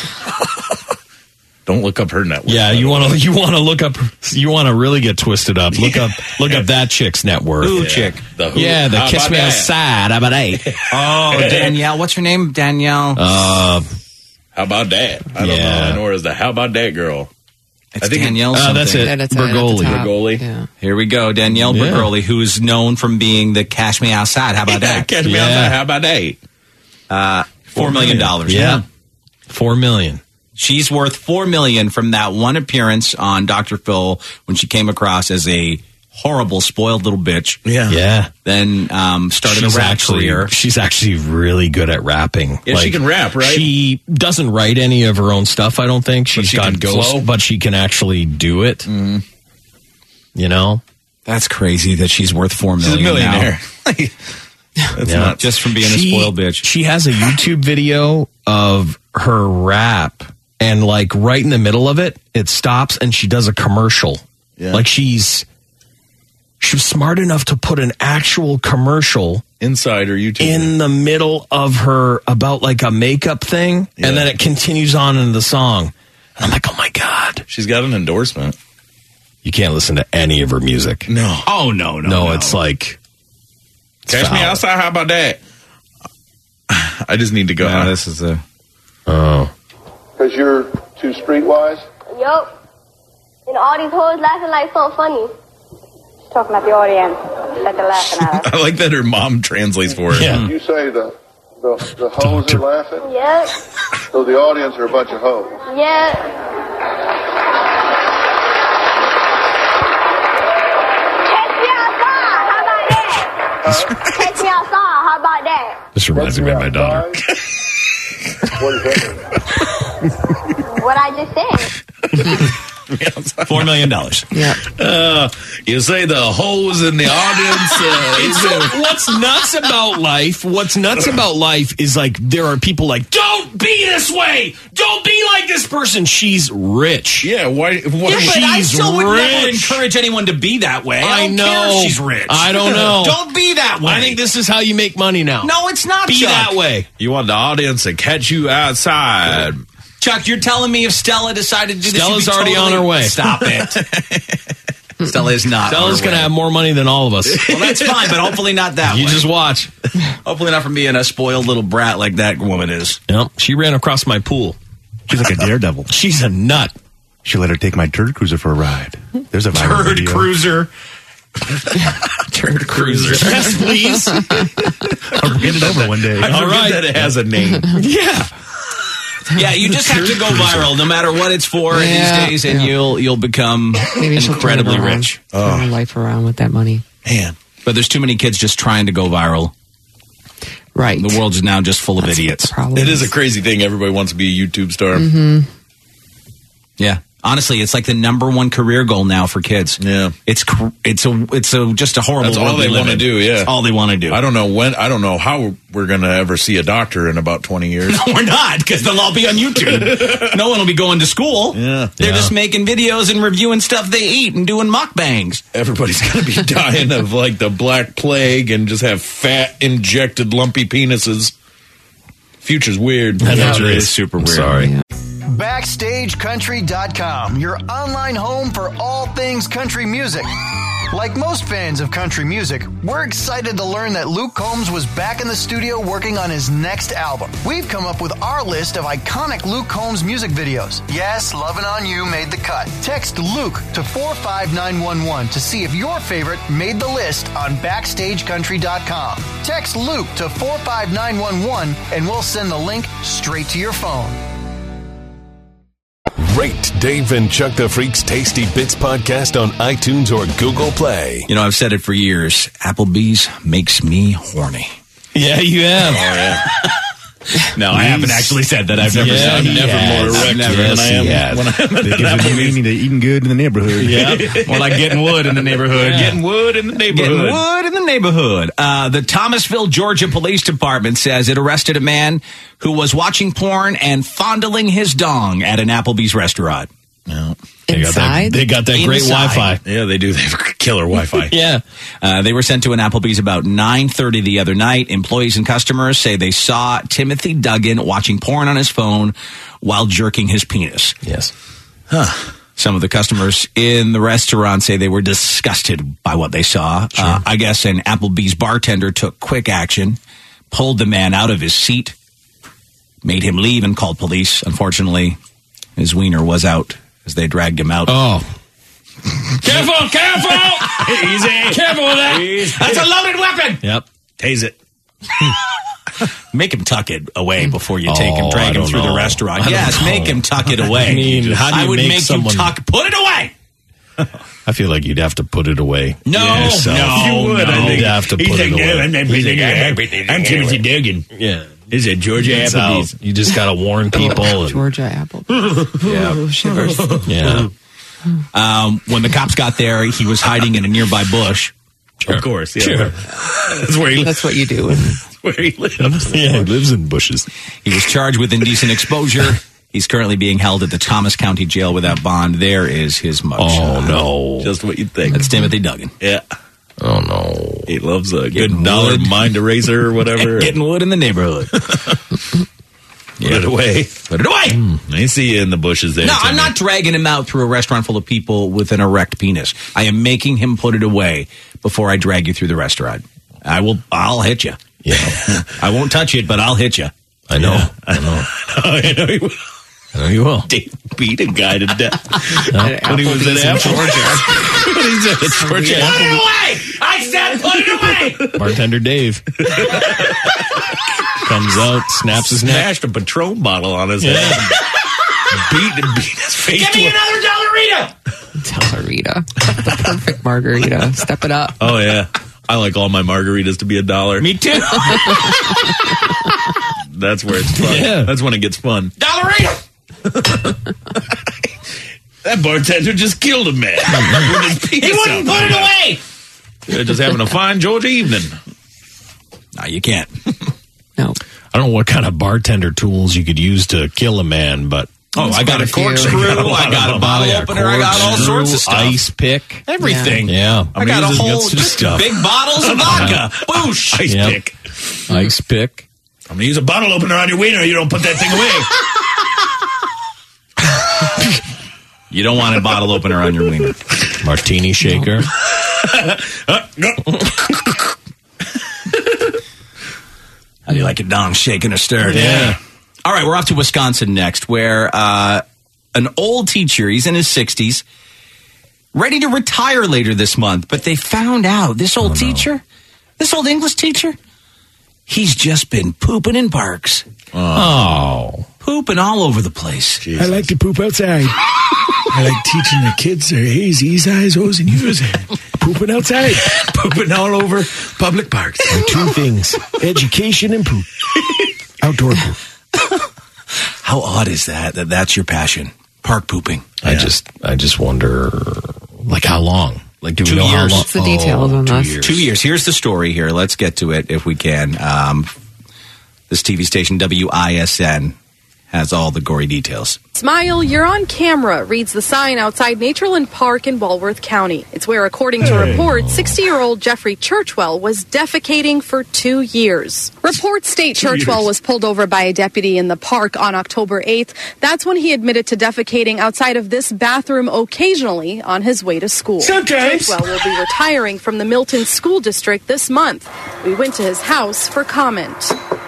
Don't look up her network.
Yeah, you want to you want to look up. You want to really get twisted up. Look up look up that chick's net worth.
Who chick?
The who?
Yeah, the
How
kiss
about
me
that?
outside. How about eight?
Oh, Danielle. What's her name? Danielle.
Uh,
How About That? I don't
Yeah.
know. I know her as the How About That girl.
it's
I think it-
Danielle.
uh,
something.
that's it.
Yeah, that's it at the
Bergoli.
top.
Bergoli.
Yeah.
Here we go. Danielle
Yeah.
Bergoli, who is known from being the Cash Me Outside. How about that?
Catch me
Yeah.
outside. How About That?
Uh, Four million dollars.
Yeah, four million.
She's worth four million from that one appearance on Doctor Phil when she came across as a horrible, spoiled little bitch.
Yeah.
Yeah,
Then um, started
she's
a rap
actually
career.
she's actually really good at rapping.
Yeah, she can rap, right?
She doesn't write any of her own stuff. I don't think she's
she
got
can
ghost,
flow?
but she can actually do it.
Mm-hmm.
You know,
That's crazy that she's worth four
She's a
million.
millionaire.
Now.
That's
Yeah.
not
Just from being
She-
a spoiled bitch.
She has a YouTube video of her rap, and like right in the middle of it, it stops and she does a commercial.
Yeah.
Like she's she was smart enough to put an actual commercial
inside her YouTube.
in the middle of her about like a makeup thing,
Yeah.
and then it continues on into the song. And I'm like, oh my god,
She's got an endorsement.
you can't listen to any of her music.
No.
Oh no, no,
No, it's like it's
Catch me
foul.
outside. How about that? I just need to go.
Yeah, this is a.
Oh,
Because you're too streetwise?
Yup. And all these hoes laughing like so funny. She's talking about the audience that they're laughing at us.
I like that her mom translates for her.
yeah.
You say the the, the hoes are laughing?
Yep.
So the audience are a bunch of hoes.
Yep. Catch me outside. How about that? Catch me outside. How about that?
This reminds me of my daughter.
What is that?
What I just said.
Four million dollars.
Yeah.
Uh, you say the hoes in the audience. Uh,
It's- what's nuts about life? What's nuts about life is like there are people like, don't be this way. Don't be like this person. She's rich.
yeah, why? why
Yeah, but I
She's
still would never
rich.
encourage anyone to be that way. I,
I
don't
know.
care if she's rich.
I don't know.
Don't be that way.
I think this is how you make money now.
No, it's not.
be
Chuck.
that way.
You want the audience to catch you outside.
Chuck, you're telling me if Stella decided to do this,
Stella's
you'd be
already on
totally-
her way.
Stop it. Stella is not.
Stella's
going
gonna have more money than all of us.
Well, that's fine, but hopefully not that
You
way.
just watch.
Hopefully not from being a spoiled little brat like that woman is.
Yep. She ran across my pool.
She's like a daredevil.
She's a nut.
She let her take my turd cruiser for a ride. There's a viral
Turd
video.
cruiser.
Turd cruiser.
Yes, please.
I'll get it over one day.
I
All
forget
right.
that it has a name.
Yeah.
Yeah, you just have to go viral, no matter what it's for
Yeah,
these days, and
yeah.
you'll you'll become
Maybe she'll turn it
incredibly
around.
rich.
Turn her life around with that money.
Man,
But there's too many kids just trying to go viral.
Right.
The world is now just full of
That's what
idiots.
the problem
it is a crazy thing. Everybody wants to be a YouTube star.
Yeah, honestly, it's like the number one career goal now for kids.
Yeah.
it's cr- it's a it's a just a horrible.
That's all
world we
they
live
want to
in.
do. Yeah,
It's all they want to do.
I don't know when. I don't know how we're gonna ever see a doctor in about twenty years.
We're not, because they'll all be on YouTube. No one will be going to school.
Yeah.
They're
Yeah.
just making videos and reviewing stuff they eat and doing mukbangs.
Everybody's gonna be dying of like the Black Plague and just have fat, injected, lumpy penises. Future's weird.
I know
Yeah,
it
it
is.
is super
I'm
weird.
Sorry.
Backstage Country dot com, your online home for all things country music. Like most fans of country music, we're excited to learn that Luke Combs was back in the studio working on his next album. We've come up with our list of iconic Luke Combs music videos. Yes, Lovin' On You made the cut. Text Luke to four five nine one one to see if your favorite made the list on Backstage Country dot com. Text Luke to four five nine one one and we'll send the link straight to your phone.
Rate Dave and Chuck the Freak's Tasty Bits podcast on iTunes or Google Play.
You know, I've said it for years. Applebee's makes me horny.
Yeah, you have.
No, I haven't actually said that. I've never
Yeah,
said
he
that.
has.
more erect
Never.
than I am.
Yes,
when I'm
They give you the meaning to eating good in the neighborhood.
Yeah.
More like getting wood in the neighborhood.
Getting wood in the
Getting
neighborhood.
wood in the neighborhood. Uh, the Thomasville, Georgia Police Department says it arrested a man who was watching porn and fondling his dong at an Applebee's restaurant.
No.
They got that,
Inside?
they got that great
Inside.
Wi-Fi.
Yeah, they do. They have killer Wi-Fi.
Yeah.
Uh, they were sent to an Applebee's about nine thirty the other night. Employees and customers say they saw Timothy Duggan watching porn on his phone while jerking his penis.
Yes.
Some of the customers in the restaurant say they were disgusted by what they saw. Uh, I guess an Applebee's bartender took quick action, pulled the man out of his seat, made him leave, and called police. Unfortunately, his wiener was out as they dragged him out.
Oh.
Careful, careful!
Easy.
Careful with that! That's a loaded weapon!
Yep.
Tase it.
Make him tuck it away before you take him,
Oh,
drag
I
him
don't
through the
know.
restaurant.
I don't
Yes,
know.
make him tuck it away.
I mean, how do you
I would
make
make
someone-
you tuck. Put it away.
I feel like you'd have to put it away.
No,
yourself.
no,
You would,
no.
I think.
You'd have to
He's
put
like,
it
no,
away.
I'm not
He's
putting
like,
it
I'm
I'm Timothy Duggan.
Yeah.
Is it Georgia
It's
Applebee's?
out. You just got to warn people. and-
Georgia Apple.
Yeah.
Shivers.
yeah.
Um, when the cops got there, he was hiding in a nearby bush.
Of course, yeah. That's where he lives.
That's what you do.
Where he lives.
Yeah, he lives in bushes.
He was charged with indecent exposure. He's currently being held at the Thomas County Jail without bond. There is his mugshot.
Oh, no.
Just what you'd think.
That's Timothy Duggan.
Yeah.
Oh, no.
He loves a
Getting
good dollar
wood.
mind eraser or whatever.
Getting wood in the neighborhood.
Put it away.
Put it away.
I see you in the bushes there.
No, I'm
Timmy.
not dragging him out through a restaurant full of people with an erect penis. I am making him put it away before I drag you through the restaurant. I will. I'll hit you.
Yeah.
I won't touch it, but I'll hit you.
I know.
Yeah.
I know.
I know he will.
I know you will.
Dave beat a guy to death.
At
when he was at
Applebee's in
Apple.
Georgia.
When he's at Georgia.
Put it away! I said put it away!
Bartender Dave comes out, snaps his neck.
Smashed a Patron bottle on his head. beat, beat his face.
Give me
with-
another Dollarita!
Dollarita. The perfect margarita. Step it up.
Oh, yeah. I like all my margaritas to be a dollar.
Me too.
That's where it's fun.
Yeah.
That's when it gets fun.
Dollarita!
That bartender just killed a man. with his penis
He wouldn't
out.
put it away!
They're just having a fine Georgia evening.
No, you can't.
No.
I don't know what kind of bartender tools you could use to kill a man, but
Oh, I got a
few.
corkscrew.
I got a lot
I got
of
a
them.
bottle
yeah,
opener. I got all
corkscrew,
sorts of stuff.
Ice pick.
Everything.
Yeah.
I got a
using
whole
guts to
just
stuff.
big bottles of vodka. Boosh.
Ice
Yep.
pick.
Ice pick.
I'm gonna use a bottle opener on your wiener. You don't put that thing away.
You don't want a bottle opener on your wiener.
Martini shaker.
Uh, no.
How do you like it, dong shaking or stirred?
Yeah.
All right, we're off to Wisconsin next, where uh, an old teacher, he's in his sixties, ready to retire later this month, but they found out this old teacher, this old English teacher, he's just been pooping in parks.
Oh.
Pooping all over the place.
I like to poop outside. I like teaching the kids their A's, E's, I's, O's, and U's. Pooping outside. Pooping all over public parks.
Two things. Education and poop. Outdoor poop.
How odd is that, that that's your passion? Park pooping.
I just I just wonder like how long? Like do we
Two
know
years.
how long?
What's the details on
two
this?
years.
Two years. Here's the story here. Let's get to it if we can. Um, this T V station, W I S N, has all the gory details.
Smile, you're on camera, reads the sign outside Natureland Park in Walworth County. It's where, according to reports, sixty-year-old Jeffrey Churchwell was defecating for two years. Reports state Churchwell was pulled over by a deputy in the park on October eighth. That's when he admitted to defecating outside of this bathroom occasionally on his way to school.
Sometimes.
Churchwell will be retiring from the Milton School District this month. We went to his house for comment.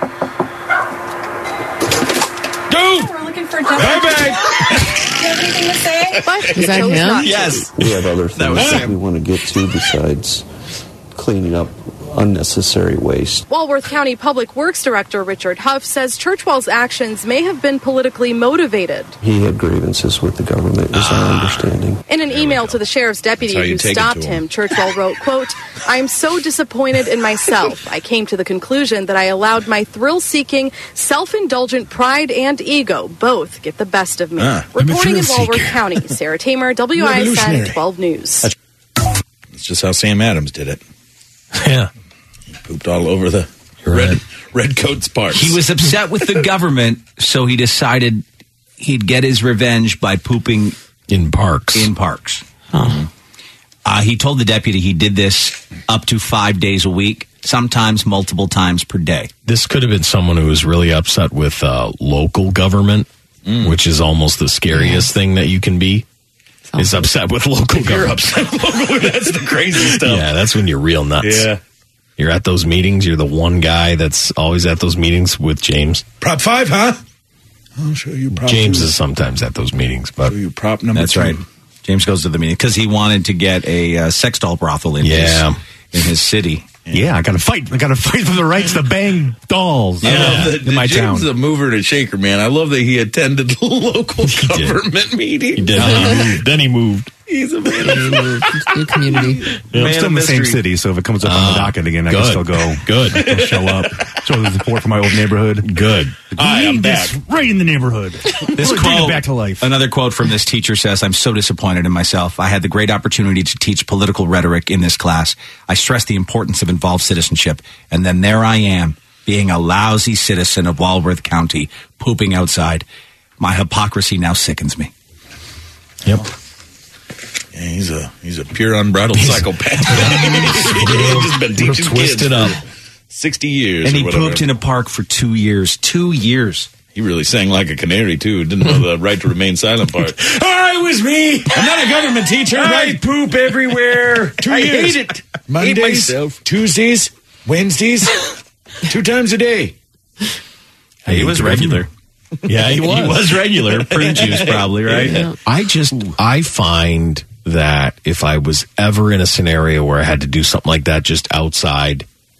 Dude!
We're looking for
Hey, babe!
Do you have anything to say? But
Is that
chose
him?
not to.
Yes.
We have other things
was
that
him.
we want to get to besides cleaning up unnecessary waste.
Walworth County Public Works Director Richard Huff says Churchwell's actions may have been politically motivated.
He had grievances with the government, is our understanding.
In an email to the sheriff's deputy
That's how you
who
take it
stopped
to
him,
him.
Churchwell wrote, quote, "I am so disappointed in myself. I came to the conclusion that I allowed my thrill-seeking, self-indulgent pride and ego both get the best of me."
Ah, I'm a
Reporting in
thrill-seeker.
Walworth County, Sarah Tamer, W I S N
Revolutionary.
twelve News.
That's just how Sam Adams did it.
Yeah.
He pooped all over the red, red coat's parts.
He was upset with the government, so he decided he'd get his revenge by pooping
in parks.
In parks. Uh, he told the deputy he did this up to five days a week, sometimes multiple times per day.
This could have been someone who was really upset with uh, local government, which is almost the scariest thing that you can be. Is upset with local
If you're
government.
upset with local, that's the crazy stuff.
Yeah, that's when you're real nuts.
Yeah.
You're at those meetings. You're the one guy that's always at those meetings with James.
Prop five, huh? I'll show you prop
James
two.
is sometimes at those meetings, but
you prop number
That's
two.
right. James goes to the meeting because he wanted to get a uh, sex doll brothel in
Yeah.
his in his city.
Yeah, I got to fight. I got to fight for the rights to bang dolls
I love that,
in my
James
town.
is a mover and a shaker, man. I love that he attended local government meetings.
He did. Then he moved. Then he moved.
He's a man of
New community.
I'm
Man
still
of
in the same
mystery.
city, so if it comes up on
Ah,
the docket again, I
good.
can still go.
Good.
I can show up. Show the support for my old neighborhood.
Good.
Hi, I'm
Need
back.
this right in the neighborhood.
This
Bring
quote,
it back to life.
Another quote from this teacher says, "I'm so disappointed in myself. I had the great opportunity to teach political rhetoric in this class. I stressed the importance of involved citizenship, and then there I am, being a lousy citizen of Walworth County, pooping outside. My hypocrisy now sickens me."
Yep.
Yeah, he's a he's a pure unbridled psychopath. He's just been
Real
teaching
twisted
kids
up.
for sixty years.
And
or
he
whatever.
pooped in a park for two years. Two years.
He really sang like a canary too. Didn't know the right to remain silent part. Oh, it was me. I'm not a government teacher. I poop everywhere. Two
I
years.
hate it.
Mondays,
Hate myself.
Tuesdays, Wednesdays, two times a day.
He was regular.
Yeah, he was.
He was regular. Prune juice, probably, right?
Yeah. I just, I find that if I was ever in a scenario where I had to do something like that just outside,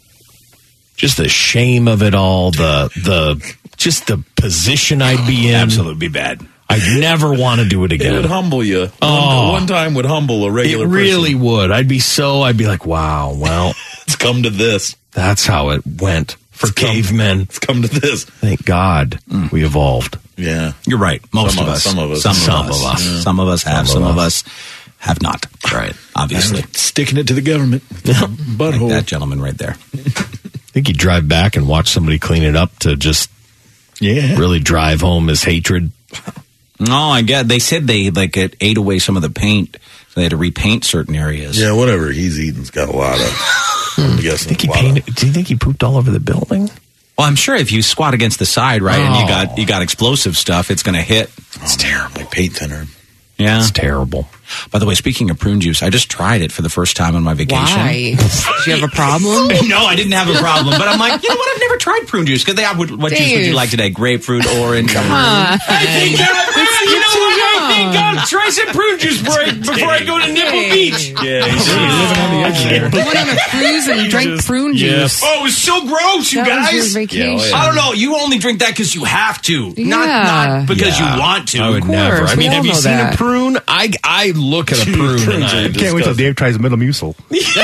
just the shame of it all, the, the, just the position I'd be in.
Absolutely bad.
I'd never want to do it
It
again.
would humble you.
Oh.
One, one time would humble a regular
It really
person.
would. I'd be so, I'd be like, wow, well,
It's come to this.
that's how it went for cavemen.
It's come to this.
Thank God we evolved.
Yeah.
You're right. Most
Some
of
of-
us.
some of us.
Some of
Some
us.
of us.
Yeah. Some of us have.
Some
Some
of
of us have not.
Right.
Obviously.
Sticking it to the government. Butthole.
That gentleman right there.
I think he'd drive back and watch somebody clean it up to just
Yeah.
really drive home his hatred.
No, I get. They said they like it ate away some of the paint, so they had to repaint certain areas.
Yeah, whatever he's eating's got a lot of. I'm guessing.
Think he
a lot
painted, do you think he pooped all over the building?
Well, I'm sure if you squat against the side, right, and you
Oh.
got you got explosive stuff, it's going to hit.
of, it's terrible. Like paint thinner.
Yeah.
It's terrible.
By the way, speaking of prune juice, I just tried it for the first time on my vacation.
Why? Do you have a problem?
No, I didn't have a problem, but I'm like, you know what? I've never tried prune juice because they have what, what juice would you
Dave.
like today? Grapefruit, orange.
Come on.
I think I, you know what? I think I'll try some prune juice before I, before I go to Nipple
Hey.
Beach.
Yeah, he's living on the edge there.
I went on a cruise and drank prune juice.
Oh, it was so gross, you
That was your
guys.
vacation.
Yeah, oh, yeah.
I don't know. You only drink that because you have to, not
Yeah.
not because
Yeah.
you want to.
I would
course,
never. I
we
mean,
all
have you
know
seen
that.
a prune? I I look at a prune and I
Can't wait till Dave tries Metamucil.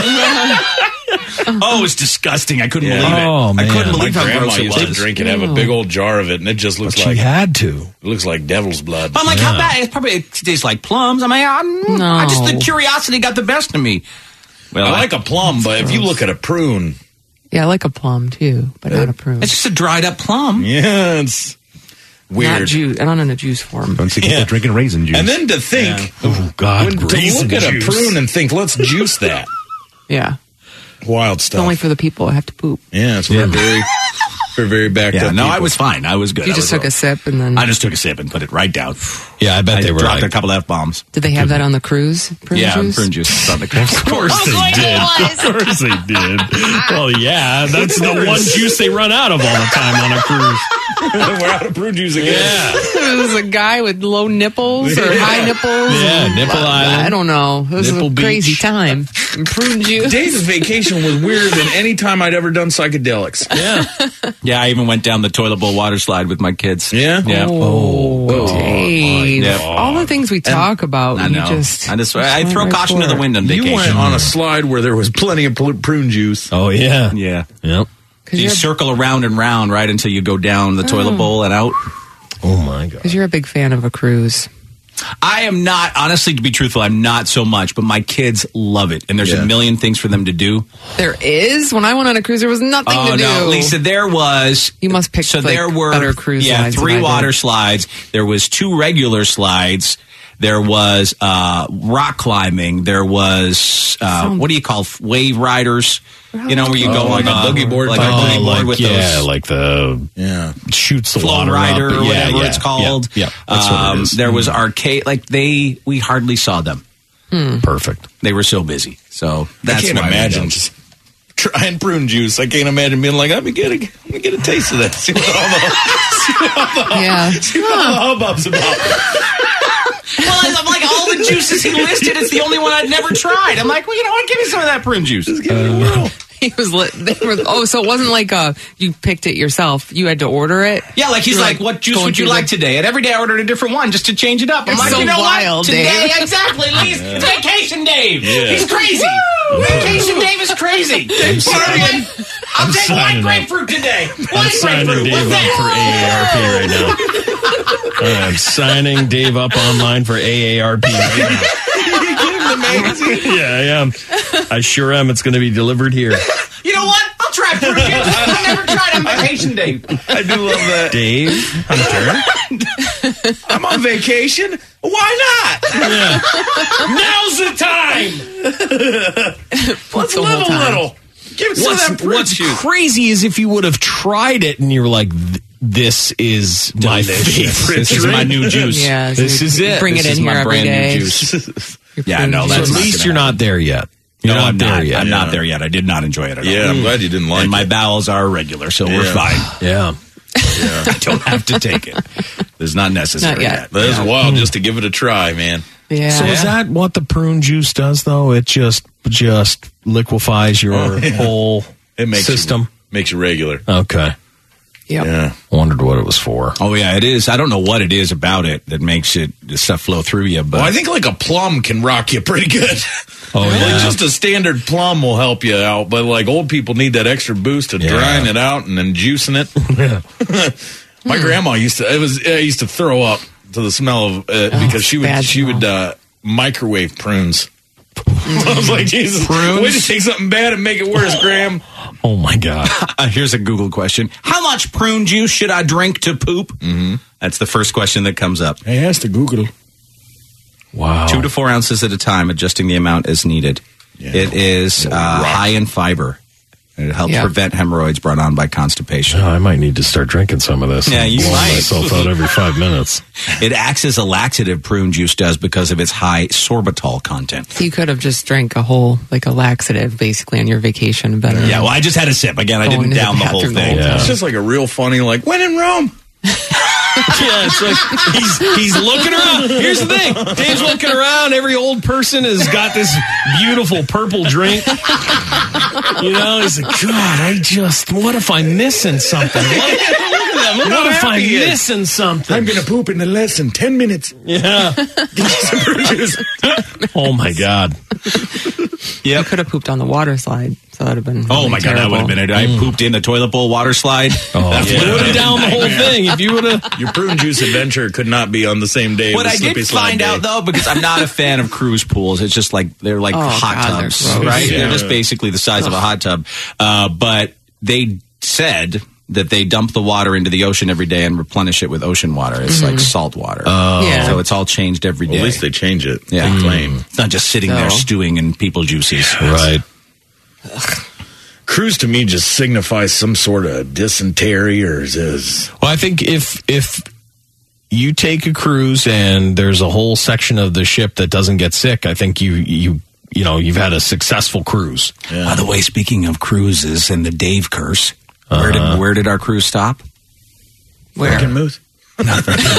Oh, it's disgusting. I couldn't
Yeah.
believe it.
Oh,
I
man.
couldn't
My
believe how
grandma
gross it
used to
was.
drink it, have a big old jar of it, and it just looks
But
like
she had to.
it looks like devil's blood.
I'm like, how bad? It's probably it tastes like plums. I'm like, I'm,
No.
I just the curiosity got the best of me. Well,
I like a plum, but if you look at a prune,
Yeah, I like a plum too, but not a prune.
It's just a dried up plum.
yeah, it's
Not
weird.
juice. Not in a juice form.
Don't see people
Yeah.
drinking raisin juice.
And then to think,
Oh, God.
when, to
raisin
look at
juice.
a prune and think, let's juice that.
Yeah.
Wild
It's
stuff.
only for the people that have to poop.
yeah, it's for very, for very backed
Yeah,
up.
no, I
people.
was fine. I was good.
You
I
just
was
took a sip and then.
I just took a sip and put it right down.
Yeah, I bet
I
they were
dropped
like,
a couple F bombs.
Did they have that on the cruise? Prune
Yeah,
juice?
prune juice is on the cruise.
Of course they did. Of course they did. Well, yeah, that's the one juice they run out of all the time on a cruise.
We're out of prune juice again.
Yeah.
There was a guy with low nipples or high nipples.
Yeah, nipple island.
I don't know. It was
Nipple
a crazy
beach.
time. And prune juice.
Dave's vacation was weirder than any time I'd ever done psychedelics.
Yeah.
Yeah, I even went down the toilet bowl water slide with my kids.
Yeah?
Yeah.
Oh, Dave.
Yeah.
All the things we talk about,
I
you
know.
just...
I just I
just
throw
went right
caution to
for
the
it.
wind on
You
vacation.
went on a slide where there was plenty of pl- prune juice.
Oh, yeah.
Yeah.
Yep.
So you circle around and round, right, until you go down the toilet
Oh.
bowl and out.
Oh, my God.
Because you're a big fan of a cruise.
I am not, honestly, to be truthful, I'm not so much, but my kids love it. And there's
Yeah.
a million things for them to do.
There is. When I went on a cruise, there was nothing
Oh,
to do.
no, Lisa, there was.
You must pick
So
like,
there were
better cruise
yeah,
lines
three
than I
water
did.
slides. There was two regular slides. There was uh, rock climbing. There was uh,
Some-
what do you call f- wave riders? You know where you
Oh,
go
like
on
a boogie board
like
type
a boogie
thing?
board
like,
with
yeah,
those
like the
Yeah.
shoots the
flow
water
rider
up.
or
Yeah,
whatever
yeah,
it's called.
Yeah, yeah. That's what
Um,
it is.
There was arcade. Like they, we hardly saw them.
Perfect.
They were so busy. So that's
I can't
why we
imagine
don't.
just trying prune juice. I can't imagine being like, let me get a, let me get a taste of that. See what all the, see what all the,
Yeah.
see what all the hubbub's about.
Well, I'm like all the juices he listed. It's the only one I'd never tried. I'm like, well, you know what? Give me some of that prune juice.
Just give it a whirl.
He was lit. They were, oh, so it wasn't like uh you picked it yourself. You had to order it.
Yeah, like he's
You're
like, what juice
going
would you
through
like
the-
today? And every day I ordered a different one just to change it up. I'm
You're
like,
so
you know
wild,
what? Today,
Dave.
exactly. Lee's it's Vacation Dave.
Yeah.
He's crazy. Vacation Dave is crazy. Partying. I'll
I'm
take white
signing up.
grapefruit today.
I'm
White
signing
grapefruit.
Dave
What's
up for
that?
A A R P right now. I'm signing Dave up online for A A R P right now. Yeah, I am. I sure am. It's going to be delivered here.
You know what? I'll try fruit juice. I never tried on Vacation Dave.
I do love that.
Dave Hunter.
I'm on vacation. Why not?
Now's the time.
Let's
the
live
whole
a
time.
little. Give me some of
What's,
that prune
what's
juice.
crazy is if you would have tried it and you're like, "Th- this is my
Delicious.
favorite.
This is my new juice.
Yeah.
This
you
is it.
Bring
This
it
is
in
my
here every
brand new
day.
juice.
Your
Yeah,
prune
no,
juice.
So
that's
at
not
least
gonna
you're not there yet. You're
no,
not
I'm
there
not.
yet.
I'm not
Yeah.
there yet. I did not enjoy it at all.
Yeah, I'm glad you didn't like
and my
it.
bowels are regular, so we're
Yeah.
fine.
Yeah.
I don't have to take it. It's not necessary
Not yet.
That is wild just to give it a try, man.
Yeah.
So is that what the prune juice does, though? It just just liquefies your
Oh, yeah.
whole
It makes
system.
you, makes you regular.
Okay.
Yep.
Yeah.
Wondered what it was for.
Oh yeah, it is. I don't know what it is about it that makes it the stuff flow through you, but
Well, I think like a plum can rock you pretty good.
Oh,
Like
yeah.
just a standard plum will help you out, but like old people need that extra boost of
Yeah.
drying it out and then juicing it. My grandma used to. It was. I used to throw up to the smell of uh, because she would.
bad
She would uh, microwave prunes. I was like, Jesus,
Prunes?
way to take something bad and make it worse, Graham.
Oh, my God.
Uh, here's a Google question: how much prune juice should I drink to poop? Mm-hmm. That's the first question that comes up.
I asked to Google.
Wow.
Two to four ounces at a time, adjusting the amount as needed. It is uh, high in fiber. And it helps
Yeah.
prevent hemorrhoids brought on by constipation.
Oh, I might need to start drinking some of this.
Yeah,
and
you
blowing
might.
myself out every five minutes.
It acts as a laxative, prune juice does, because of its high sorbitol content.
You could have just drank a whole, like a laxative, basically, on your vacation. Better.
Yeah, well, I just had a sip. Again, I
Going
didn't
to the
down the whole
bathroom the
thing.
whole
Yeah.
It's just like a real funny, like when in Rome.
Yeah, it's like he's he's looking around. Here's the thing: Dave's looking around. Every old person has got this beautiful purple drink. You know, he's like, God, I just what if I'm missing something? What, look at them.
Look
What
how
if I'm
happy he is.
missing something?
I'm gonna poop in the less than ten minutes.
Yeah. Oh my God.
You could have pooped on the water slide, so that would have been.
Oh
really
my God, that would have been it. I pooped in the toilet bowl water slide.
Oh,
That's
yeah.
what it
Would have
would've
down the
been.
whole thing if you would have.
Your prune juice adventure could not be on the same day.
What
with
I
Slippy
did
Slide
find
Day.
out, though, because I'm not a fan of cruise pools, it's just like they're like
Oh,
hot
God, they're
tubs,
gross.
right?
Yeah.
They're just basically the size of a hot tub. Uh, but they said that they dump the water into the ocean every day and replenish it with ocean water. It's like salt water.
Oh.
Yeah.
So it's all changed every day.
Well, at least they change it.
Yeah.
They claim.
It's not just sitting there
So-
stewing in people juices.
Right.
Cruise to me just signifies some sort of dysentery or is, is
Well, I think if if you take a cruise and there's a whole section of the ship that doesn't get sick, I think you you you know you've had a successful cruise.
By the way, speaking of cruises and the Dave curse, where
Uh-huh.
did where did our cruise stop?
Where?
American Moose.
No,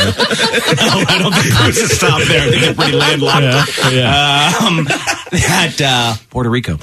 I don't think Bruce has stopped there. I think they're pretty landlocked.
Yeah, yeah.
Um, at uh, Puerto Rico.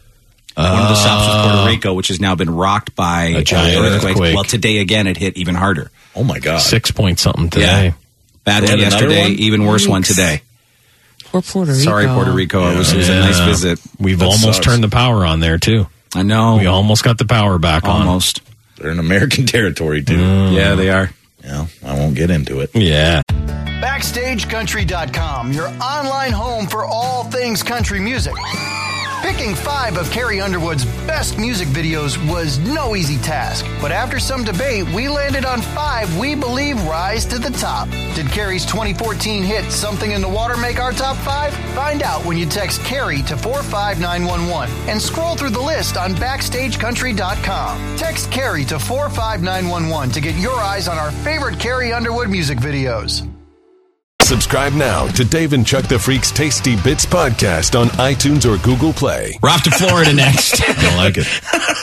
Uh, One of the stops was Puerto Rico, which has now been rocked by
A giant
uh, earthquake.
earthquake.
Well, today again, it hit even harder.
Oh, my God.
Six point something today.
Yeah. Bad
They
one
had another
yesterday,
one?
even worse one
Yikes.
today.
Poor Puerto Rico.
Sorry, Puerto Rico. It was, it was a nice
Yeah.
visit.
We've
That
almost
sucks.
turned the power on there, too.
I know.
We almost got the power back on.
Almost.
They're in American territory, too.
Yeah, they are.
Yeah, I won't get into it.
Yeah.
Backstage Country dot com, your online home for all things country music. Picking five of Carrie Underwood's best music videos was no easy task, but after some debate, we landed on five we believe rise to the top. Did Carrie's twenty fourteen hit Something in the Water make our top five? Find out when you text Carrie to four five nine one one and scroll through the list on Backstage Country dot com. Text Carrie to four five nine one one to get your eyes on our favorite Carrie Underwood music videos.
Subscribe now to Dave and Chuck the Freak's Tasty Bits podcast on iTunes or Google Play.
We're off to Florida next.
I don't like it.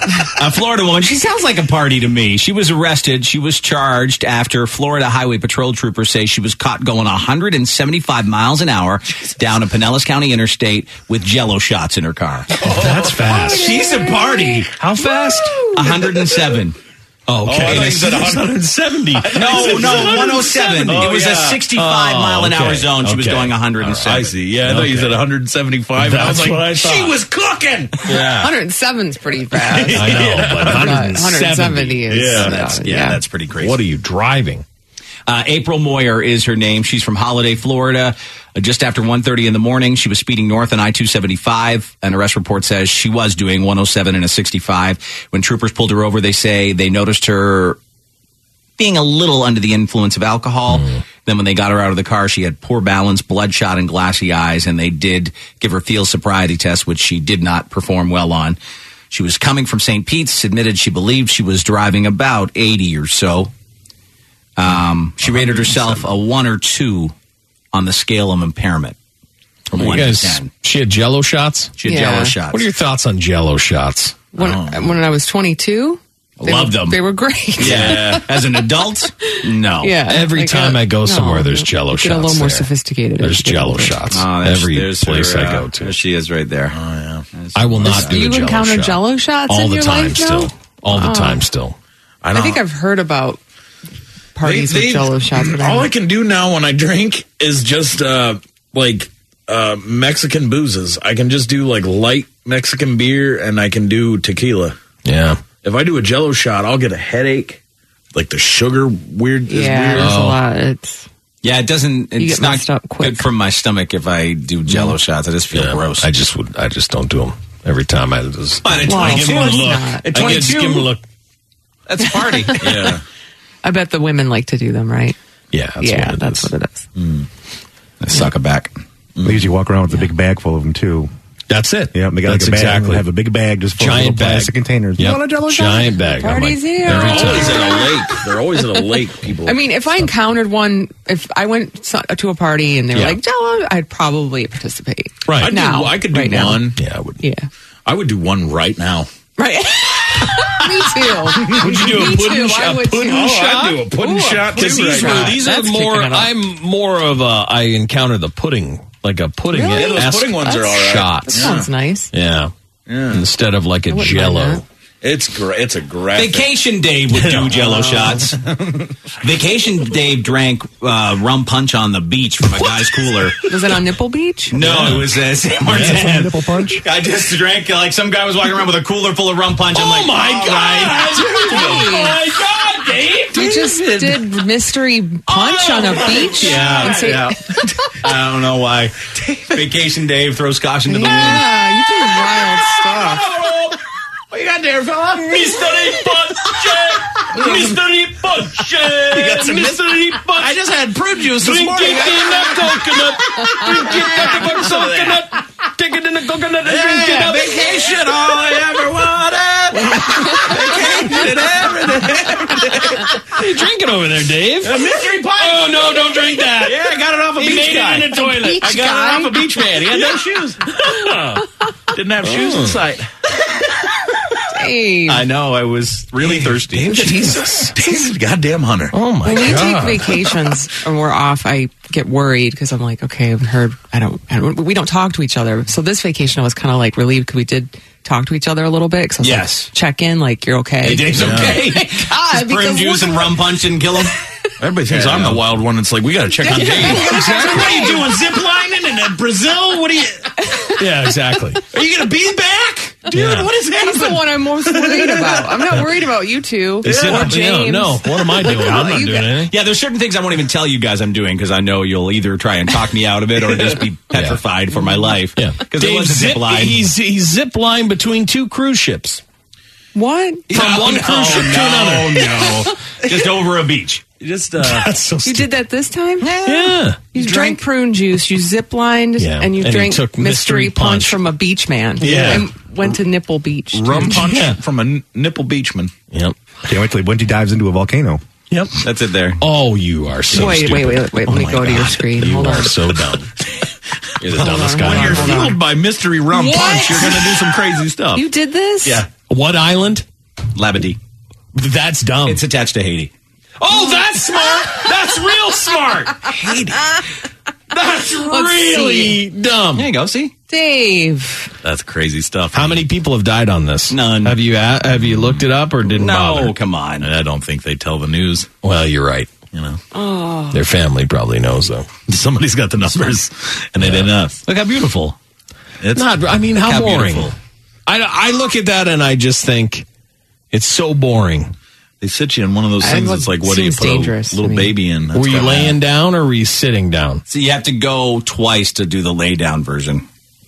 A Florida woman. She sounds like a party to me. She was arrested. She was charged after Florida Highway Patrol troopers say she was caught going one hundred seventy-five miles an hour down a Pinellas County interstate with Jello shots in her car.
That's fast.
She's a party.
How fast?
one hundred seven.
Oh, okay.
Oh, I thought you said
one hundred seventy.
No, no, one oh seven.
Oh,
It was
yeah.
a sixty-five
Oh,
mile an hour
okay.
zone. She was
Okay.
going one hundred seven.
I see. Yeah, I thought you
Okay.
said one hundred seventy-five. and I was
That's
like,
what I thought.
she was cooking.
Yeah.
one hundred seven's pretty fast.
I know, but
But
one hundred
one hundred seventy is.
Yeah,
uh,
That's, yeah, that's pretty crazy.
What are you driving?
Uh, April Moyer is her name. She's from Holiday, Florida. Uh, just after one thirty in the morning, she was speeding north on I two seventy-five. An arrest report says she was doing one oh seven and a sixty-five. When troopers pulled her over, they say they noticed her being a little under the influence of alcohol. Mm. Then when they got her out of the car, she had poor balance, bloodshot, and glassy eyes, and they did give her field sobriety test, which she did not perform well on. She was coming from Saint Pete's, admitted she believed she was driving about eighty or so. Um, she rated herself a one or two on the scale of impairment from
You
one
guys,
to ten.
she had Jello shots.
She had
Yeah.
Jello shots.
What are your thoughts on Jello shots?
When, when I was twenty-two, they
Loved
were,
them.
They were great.
Yeah, as an adult, no.
Yeah.
Every
like
time
a-
I go
no,
somewhere, there's Jello
get
shots.
a little more
there.
sophisticated.
There's
as you get
Jello
older.
shots.
Oh, there's-
Every
there's
place
her,
I
uh,
go to.
there she is right there.
Oh, yeah.
I will not do
You
a Jello
encounter
shot.
Jello shots
all
in
the
your
time
life now?
still. All the
Oh.
time still.
I,
I
don't,
think I've heard about parties
They- they-
with Jello shots. But
all
I
I can do now when I drink is just uh, like uh, Mexican boozes. I can just do like light Mexican beer, and I can do tequila.
Yeah.
If I do a Jello shot, I'll get a headache. Like the sugar weird is
yeah,
weird.
there's
Oh.
a lot. It's
Yeah, it doesn't.
You
It's
get
not
messed up quick.
good for my stomach if I do Jello shots. I just feel
Yeah.
gross.
I just would. I just don't do them every time. I just.
But at
Well,
twenty,
of
give 'em a
course
look.
not.
At
I just give them a
twenty-two,
look.
that's a party.
Yeah.
I bet the women like to do them, right?
Yeah. That's
yeah,
what it
that's
is.
what it is.
Suck it back.
They usually walk around with a big bag full of them too.
That's it.
Yeah, they got
That's
like a bag.
exactly.
They have a big bag just full
Giant
of little plastic
bag.
containers.
Yep.
You want a Jello shot?
Giant bag. I'm
Party's
like,
here.
every
They're always
time.
at a lake. They're always at a lake, people.
I mean, if I encountered one, if I went so- to a party and they were
Yeah.
like Jello, I'd probably participate.
Right.
I'd do-
now,
I could do
right now.
one.
Yeah, I would.
Yeah,
I would do one right now.
right. Me too.
Would you do a
Me
pudding
too.
shot?
I would
Pudding
too.
shot?
I'd do a pudding
Ooh,
shot
pudding
too.
These,
Right
are,
now.
these are
That's
more.
kicking it up.
I'm more of a. I encounter the pudding, like a pudding.
Really?
Yeah, those pudding ones are all right.
Shots.
That sounds nice.
Yeah. Instead of like a
I wouldn't mind
Jello.
that.
It's great. It's a graphic.
Vacation Dave would do Jello shots. Vacation Dave drank uh, rum punch on the beach from a guy's cooler.
Was it on Nipple Beach?
No, it was uh, San
Yeah,
Martin.
nipple punch.
I just drank like some guy was walking around with a cooler full of rum punch. I'm
Oh
like,
my
all
God.
right.
Oh my God, Dave!
You just did mystery punch on a beach?
Yeah,
And say-
yeah. I don't know why. Vacation Dave throws caution to the wind.
Yeah, you do wild stuff.
What you got there, fella?
Mystery Punch! Mystery Punch! Mystery Punch!
I just had fruit juice this
Drink
morning.
it in a coconut! Drink it out of a coconut! Take it in a coconut and drink it
Yeah,
up!
vacation, all I ever wanted. Vacation, everything.
What are you drinking over there, Dave?
A mystery punch.
Oh no, don't drink that!
Yeah, I got it off a
He
beach
made
guy.
it in the toilet.
Beach
I got
guy?
it off a beach man. He had no shoes. Didn't have shoes in sight.
Dave.
I know. I was really thirsty.
Jesus. Dave's a goddamn hunter.
Oh, my
When we
God.
take vacations and we're off, I get worried because I'm like, okay, I haven't heard. I don't, I don't. We don't talk to each other. So this vacation, I was kind of like relieved because we did talk to each other a little bit. Because I was
Yes.
like, check in, like you're okay.
Hey, Dave's okay.
Thank God,
Just prune
because
juice
look
and
at
rum punch and kill him.
Everybody thinks
Yeah,
I'm
I know.
the wild one. It's like, we got to check on Dave.
Exactly.
What are you doing? Zip lining in uh, Brazil? What are you?
Yeah, exactly.
Are you going to be back? Dude,
Yeah.
what is
He's
happening?
the one I'm most worried about. I'm not worried about you two
Is it-
or James.
No, no, what am I doing? I'm not
You
doing
got-
anything.
Yeah, there's certain things I won't even tell you guys I'm doing because I know you'll either try and talk me out of it or just be petrified for my life.
Yeah,
because there
Dave
was a zip
zip,
line.
he's, he's zip line between two cruise ships.
What?
From one cruise ship to another.
no, no, just over a beach.
Just, uh,
That's so
You
stupid.
did that this time?
Yeah.
You drank prune juice, you zip lined,
Yeah.
and you
And he
drank
took
mystery,
mystery
punch.
punch.
from a beach man.
Yeah.
And went to Nipple Beach. too.
rum punch
Yeah.
from a n- nipple beachman.
Yep.
Can't wait till when he dives into a volcano.
Yep.
That's it there.
Oh, you are so
Wait,
stupid.
wait, wait, wait, wait. Let
Oh
me
my
go to your
God.
screen.
You
Hold
are
on.
so dumb. You're the
Hold
dumbest
on,
guy.
hold
When
on,
you're
hold on.
fueled by mystery rum
What?
punch, you're going to do some crazy stuff.
You did this?
Yeah,
What island?
Labadee.
That's dumb.
It's attached to Haiti.
Oh, that's smart. That's real smart.
Haiti.
That's
Let's
really
dumb.
There you go. See,
Dave.
That's crazy stuff.
How many people have died on this?
None.
Have you a- have you looked it up or didn't
no,
bother?
come on.
I don't think they tell the news.
Well, you're right.
You know,
Oh.
Their family probably knows though.
somebody's got the numbers, and they didn't us.
Look how beautiful.
It's
Not. I mean, how,
how
boring.
beautiful.
I I look at that and I just think it's so boring.
They sit you in one of those
I
things.
would-
It's like, what do you
seems
put a
dangerous to
little
me.
baby in? That's
were you
got-
laying down or were you sitting down?
So you have to go twice to do the lay down version.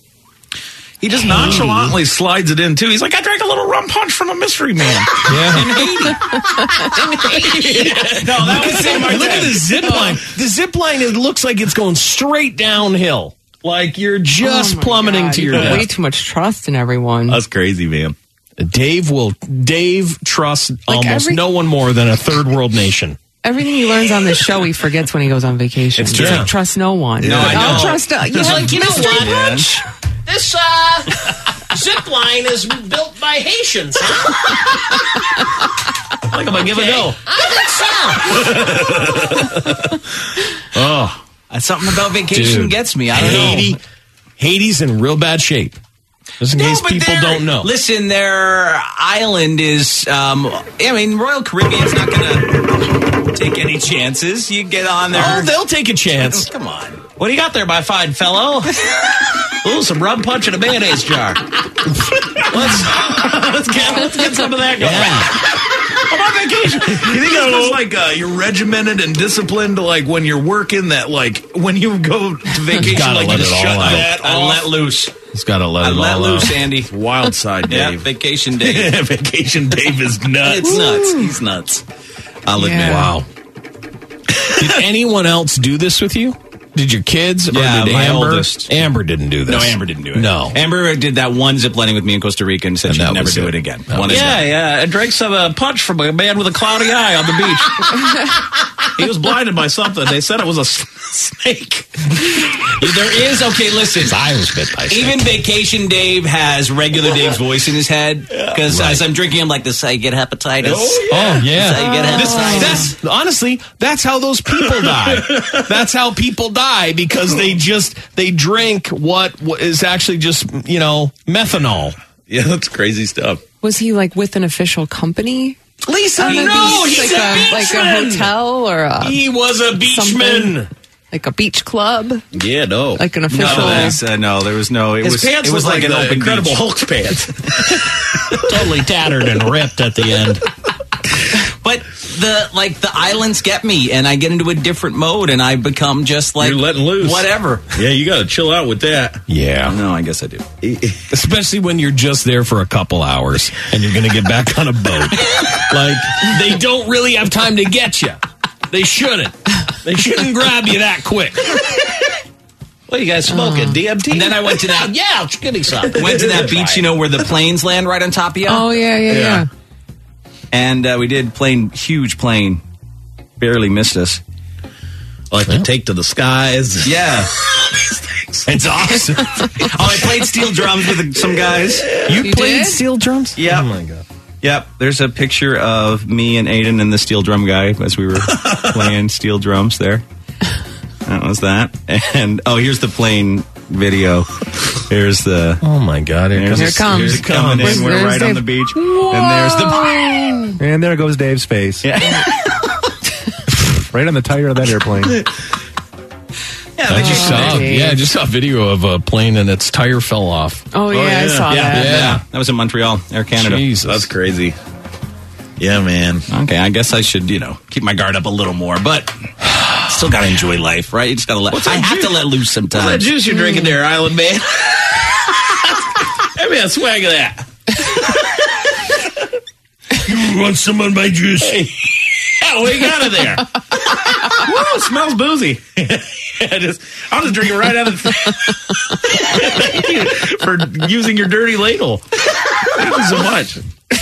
He just nonchalantly slides it in too. He's like, I drank a little rum punch from a mystery man.
Yeah.
In Haiti. No, that was Saint Martin.
Look at the zip line. The zip line, it looks like it's going straight downhill. Like you're just
Oh my
plummeting
God,
to
you
your
put
death.
way too much trust in everyone.
That's crazy, man.
Dave will. Dave trusts almost
every-
no one more than a third world nation.
Everything he learns on this show, he forgets when he goes on vacation.
It's
He's
true.
like, trust no one.
No, I
I'll
know.
trust. Uh, you
He's
have
like, you know
mystery
what?
punch?
This uh, zip line is built by Haitians. Huh?
Like, I'm gonna give it a go.
I think so.
Oh,
Uh, Something about vacation
Dude.
gets me. I don't know.
Haiti, Haiti's in real bad shape. Just in
No,
case
but
people
their-
don't know.
Listen, their island is. Um, I mean, Royal Caribbean's not going to take any chances. You get on there.
Oh, they'll take a chance.
Come on.
what do you got there, my fine fellow? Ooh, some rum punch in a mayonnaise jar. let's let's get let's get some of that going. I'm on vacation. You think it's just like uh, you're regimented and disciplined, like when you're working. That like when you go to vacation,
Gotta
like
let
you just
it all
shut
out.
that
I
off.
let loose.
He's got to let
I
it
let
all
loose,
out.
Andy.
Wild side,
Yeah,
Dave.
vacation day.
Vacation Dave is nuts.
It's nuts. He's nuts. I'll admit.
Yeah.
Wow. Did anyone else do this with you? Did your kids?
Yeah,
or did
my
Amber?
oldest.
Amber didn't do this.
No, Amber didn't do it.
No.
Amber did that one zip lining with me in Costa Rica and said
And
she'd
that
never
was
do
it.
it again.
That
One
was
is
Yeah,
that.
yeah. I drank some uh, punch from a man with a cloudy eye on the beach. He was blinded by something. They said it was a s- snake.
There is, okay, listen.
I was bit by a snake.
Even Vacation Dave has regular Dave's voice in his head. Because as I'm drinking, I'm like, this is how you get hepatitis.
Oh, yeah.
This is how you get
This-
hepatitis.
that's, honestly, that's how those people die. That's how people die because they just, they drink what what is actually just, you know, methanol.
Yeah, that's crazy stuff.
Was he like with an official company?
Lisa,
On a
no,
beach?
he's
like
a
a, like a
beachman.
hotel or a,
He was a beachman.
something? Like a beach club?
Yeah, no.
Like an
No,
official?
that's, uh, no, there was no. It
His
was,
pants
it was
look
like,
like,
an
the
open
Incredible
beach.
Hulk's pants.
Totally tattered and ripped at the end.
But the like the islands get me, and I get into a different mode, and I become just like
You're letting loose.
whatever.
Yeah, you got to chill out with that.
Yeah.
No, I guess I do.
Especially when you're just there for a couple hours and you're going to get back on a boat. Like, they don't really have time to get you. They shouldn't. They shouldn't grab you that quick.
What you guys smoking? D M T?
And then I went to that.
Yeah, give me some.
Went to that beach, you know, where the planes land right on top of you.
Oh, yeah, yeah, yeah.
And uh, we did plane, huge plane, barely missed us.
Like to take to the skies.
Yeah. It's awesome. Oh, I played steel drums with some guys.
You,
You
played
did?
steel drums?
Yep.
Oh, my God.
Yep. There's a picture of me and Aiden and the steel drum guy as we were playing steel drums there. That was that. And, oh, here's the plane video. Here's the...
Oh, my God. Here,
Here's
Here it comes.
Here's it coming
Where's-
in. We're
where's
right on
Dave?
the beach. And there's the...
And there goes Dave's face.
Yeah.
Right on the tire of that airplane.
Yeah,
I
they
just
just
saw,
Dave.
yeah, I just saw a video of a plane and its tire fell off.
Oh, yeah, I saw
yeah,
that.
yeah. That was in Montreal, Air Canada.
Jesus.
That's crazy. Yeah, man.
Okay, I guess I should, you know, keep my guard up a little more, but still got to enjoy life, right? You just got to let. I have to let loose
What's that
sometimes.
juice you're drinking there, Island Man? Give me a swag of that. You want some of my juice? Yeah, what you got in there? Whoa, it smells boozy. I just, I'll just drink it right out of the... Thank you for using your dirty ladle. Thank you so much.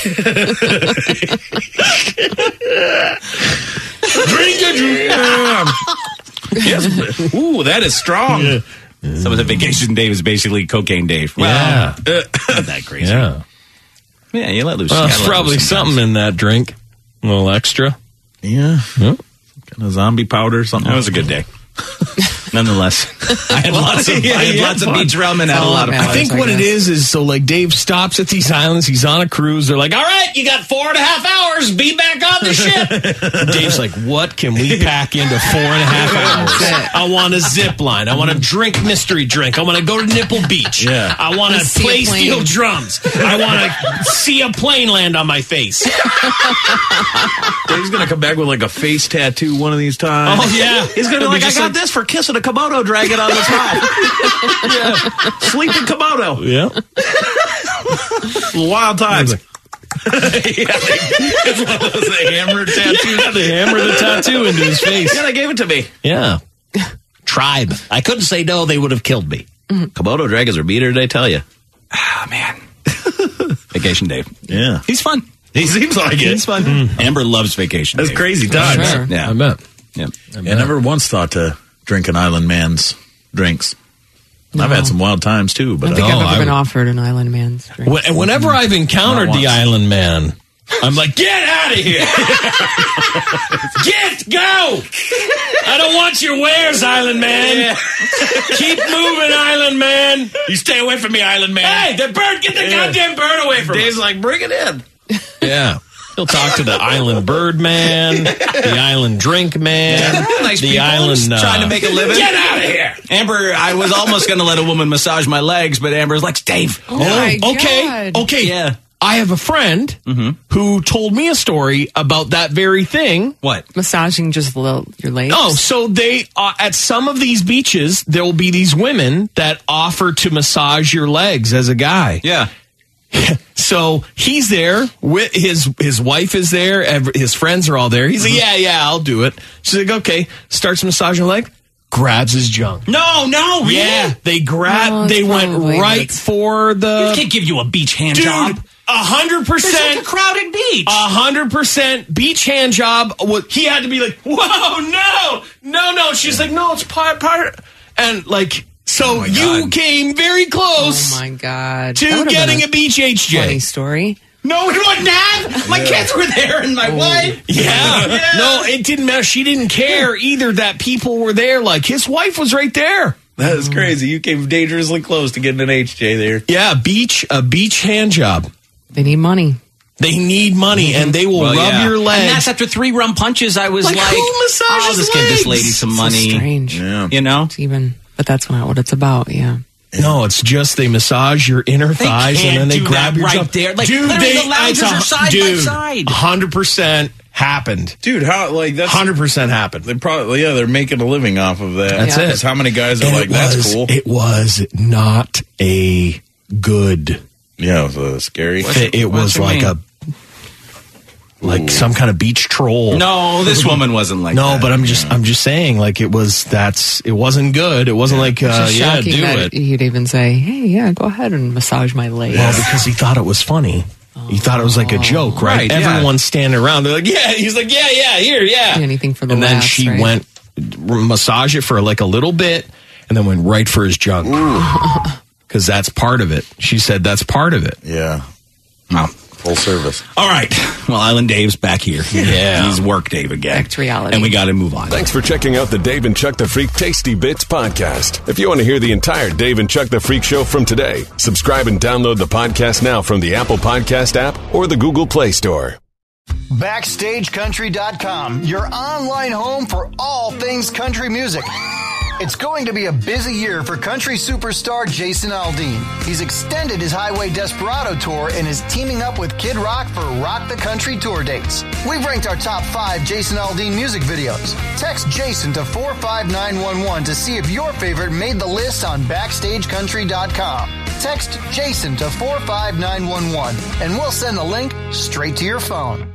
Drink it. Yes. Ooh, that is strong.
So it was a vacation day. It was basically cocaine day. Well,
Yeah.
uh, not that crazy.
Yeah.
Yeah, you let loose.
Well,
You
there's
gotta let
probably
loose sometimes.
something in that drink. A little extra.
Yeah.
Yep.
Kind of zombie powder or something.
That was a good day. Nonetheless, I had lots of,
Yeah,
I had
you
lots
had
of
fun.
beach rum and had a
Oh,
lot of
man.
fun.
I think
I
what it
guess.
is is so like Dave stops at these islands. He's on a cruise. They're like, "All right, you got four and a half hours. Be back on the ship." Dave's like, "What can we pack into four and a half hours? I want a zip line. I want to drink mystery drink. I want to go to Nipple Beach.
Yeah.
I want to
Let's see a
play
plane.
steel drums. I want to see a plane land on my face."
Dave's gonna come back with like a face tattoo one of these times.
Oh yeah,
He's gonna be like, I got this for kissing a Komodo dragon on the top. Yeah. Sleeping Komodo.
Yeah.
Wild times. Yeah, it's one of those hammer tattoos.
They hammer the tattoo into his face.
Yeah, they gave it to me.
Yeah. Tribe. I couldn't say no. They would have killed me.
Komodo dragons are beater, did I tell you?
Ah, man. Vacation Dave.
Yeah.
He's fun.
He seems like it.
He's fun. Amber loves Vacation
That's
Dave.
crazy times.
Sure.
Yeah.
I bet.
Yeah.
I never once thought to drink an Island Man's drinks. I've had some wild times too,
I
but
don't think
uh,
I've
Oh,
ever
I
been
would-
offered an Island Man's drink.
When- Whenever I've encountered
Not
the
once.
Island Man, I'm like, get out of here. Get, go. I don't want your wares, Island Man. Keep moving, Island Man.
you stay away from me, Island Man.
Hey, the bird, get the
Yeah.
goddamn bird away from
Dave's
us.
like, bring it in.
Yeah. He'll talk to the Island Bird Man, the Island Drink Man,
Nice
the
people
Island...
just
Uh,
trying to make a living.
Get out of here.
Amber, I was almost going to let a woman massage my legs, but Amber's like, Dave.
Oh, my
okay,
God.
okay.
Yeah.
I have a friend who told me a story about that very thing.
What?
Massaging just the, your legs?
Oh, so they uh, at some of these beaches there will be these women that offer to massage your legs as a guy.
Yeah.
So he's there with his his wife is there, ev- his friends are all there. He's like, yeah, yeah, I'll do it. She's like, okay. Starts massaging her leg, grabs his junk.
No, no, really?
Yeah, they grab.
Oh,
they
it's
went
probably
right
that's-
for the.
You can't give you a beach hand
Dude,
job.
a hundred
It's like a
percent.
crowded beach.
A hundred percent beach hand job. Wa- He had to be like, whoa, no, no, no. She's like, no, it's part, part, and like, so
my
you
God.
came very close
Oh, my God. That
to
would've
getting
been
a beach H J.
funny story.
No, it wasn't that.
My kids were there and my wife.
Yeah.
Yeah.
No, it didn't matter. She didn't care either that people were there. Like his wife was right there.
That is crazy. You came dangerously close to getting an H J there.
Yeah, beach a beach hand job.
They need money.
They need money and they will
Well,
rub
yeah.
your
And
legs.
that's after three rum punches. I was
Like,
like,
who massages
I'll just give this lady
legs?
some
So
money.
strange.
Yeah.
You know?
It's even, but that's not what it's about. Yeah.
No, it's just they massage your inner thighs
can't
and then they
do
grab
that
your
right
jump.
there. Like,
dude,
literally,
they,
the lounges
it's a-
are side by
dude,
side.
one hundred percent happened.
Dude, how, like, that's.
one hundred percent happened.
They probably, yeah, they're making a living off of that.
That's
Yeah.
it.
'Cause how many guys are
And
like,
it
that's
was-
cool?
It was not a good.
Yeah, it was uh, scary.
It, it was
you
like
mean?
a like some kind of beach troll.
No, this woman wasn't like
no,
that.
but I'm just I'm just saying like it was that's it wasn't good. It wasn't like uh,
It's just
yeah,
shocking
do
that
it.
he'd even say, hey, yeah, go ahead and massage my legs.
Well, because he thought it was funny. He thought it was like a joke, right?
Right, yeah.
Everyone's standing around. They're like, yeah. He's like, yeah, yeah, here, yeah.
Anything for the
And then
laughs,
she
right?
went massage it for like a little bit, and and then went right for his junk. Because that's part of it. She said that's part of it.
Yeah.
Wow.
Full service.
All right. Well, Island Dave's back here.
Yeah.
He's work Dave again.
Back to reality.
And we got to move on.
Thanks for checking out the Dave and Chuck the Freak Tasty Bits podcast. If you want to hear the entire Dave and Chuck the Freak show from today, subscribe and download the podcast now from the Apple Podcast app or the Google Play Store.
Backstage Country dot com, your online home for all things country music. It's going to be a busy year for country superstar Jason Aldean. He's extended his Highway Desperado tour and is teaming up with Kid Rock for Rock the Country tour dates. We've ranked our top five Jason Aldean music videos. Text Jason to four five nine one one to see if your favorite made the list on Backstage Country dot com. Text Jason to four five nine one one and we'll send the link straight to your phone.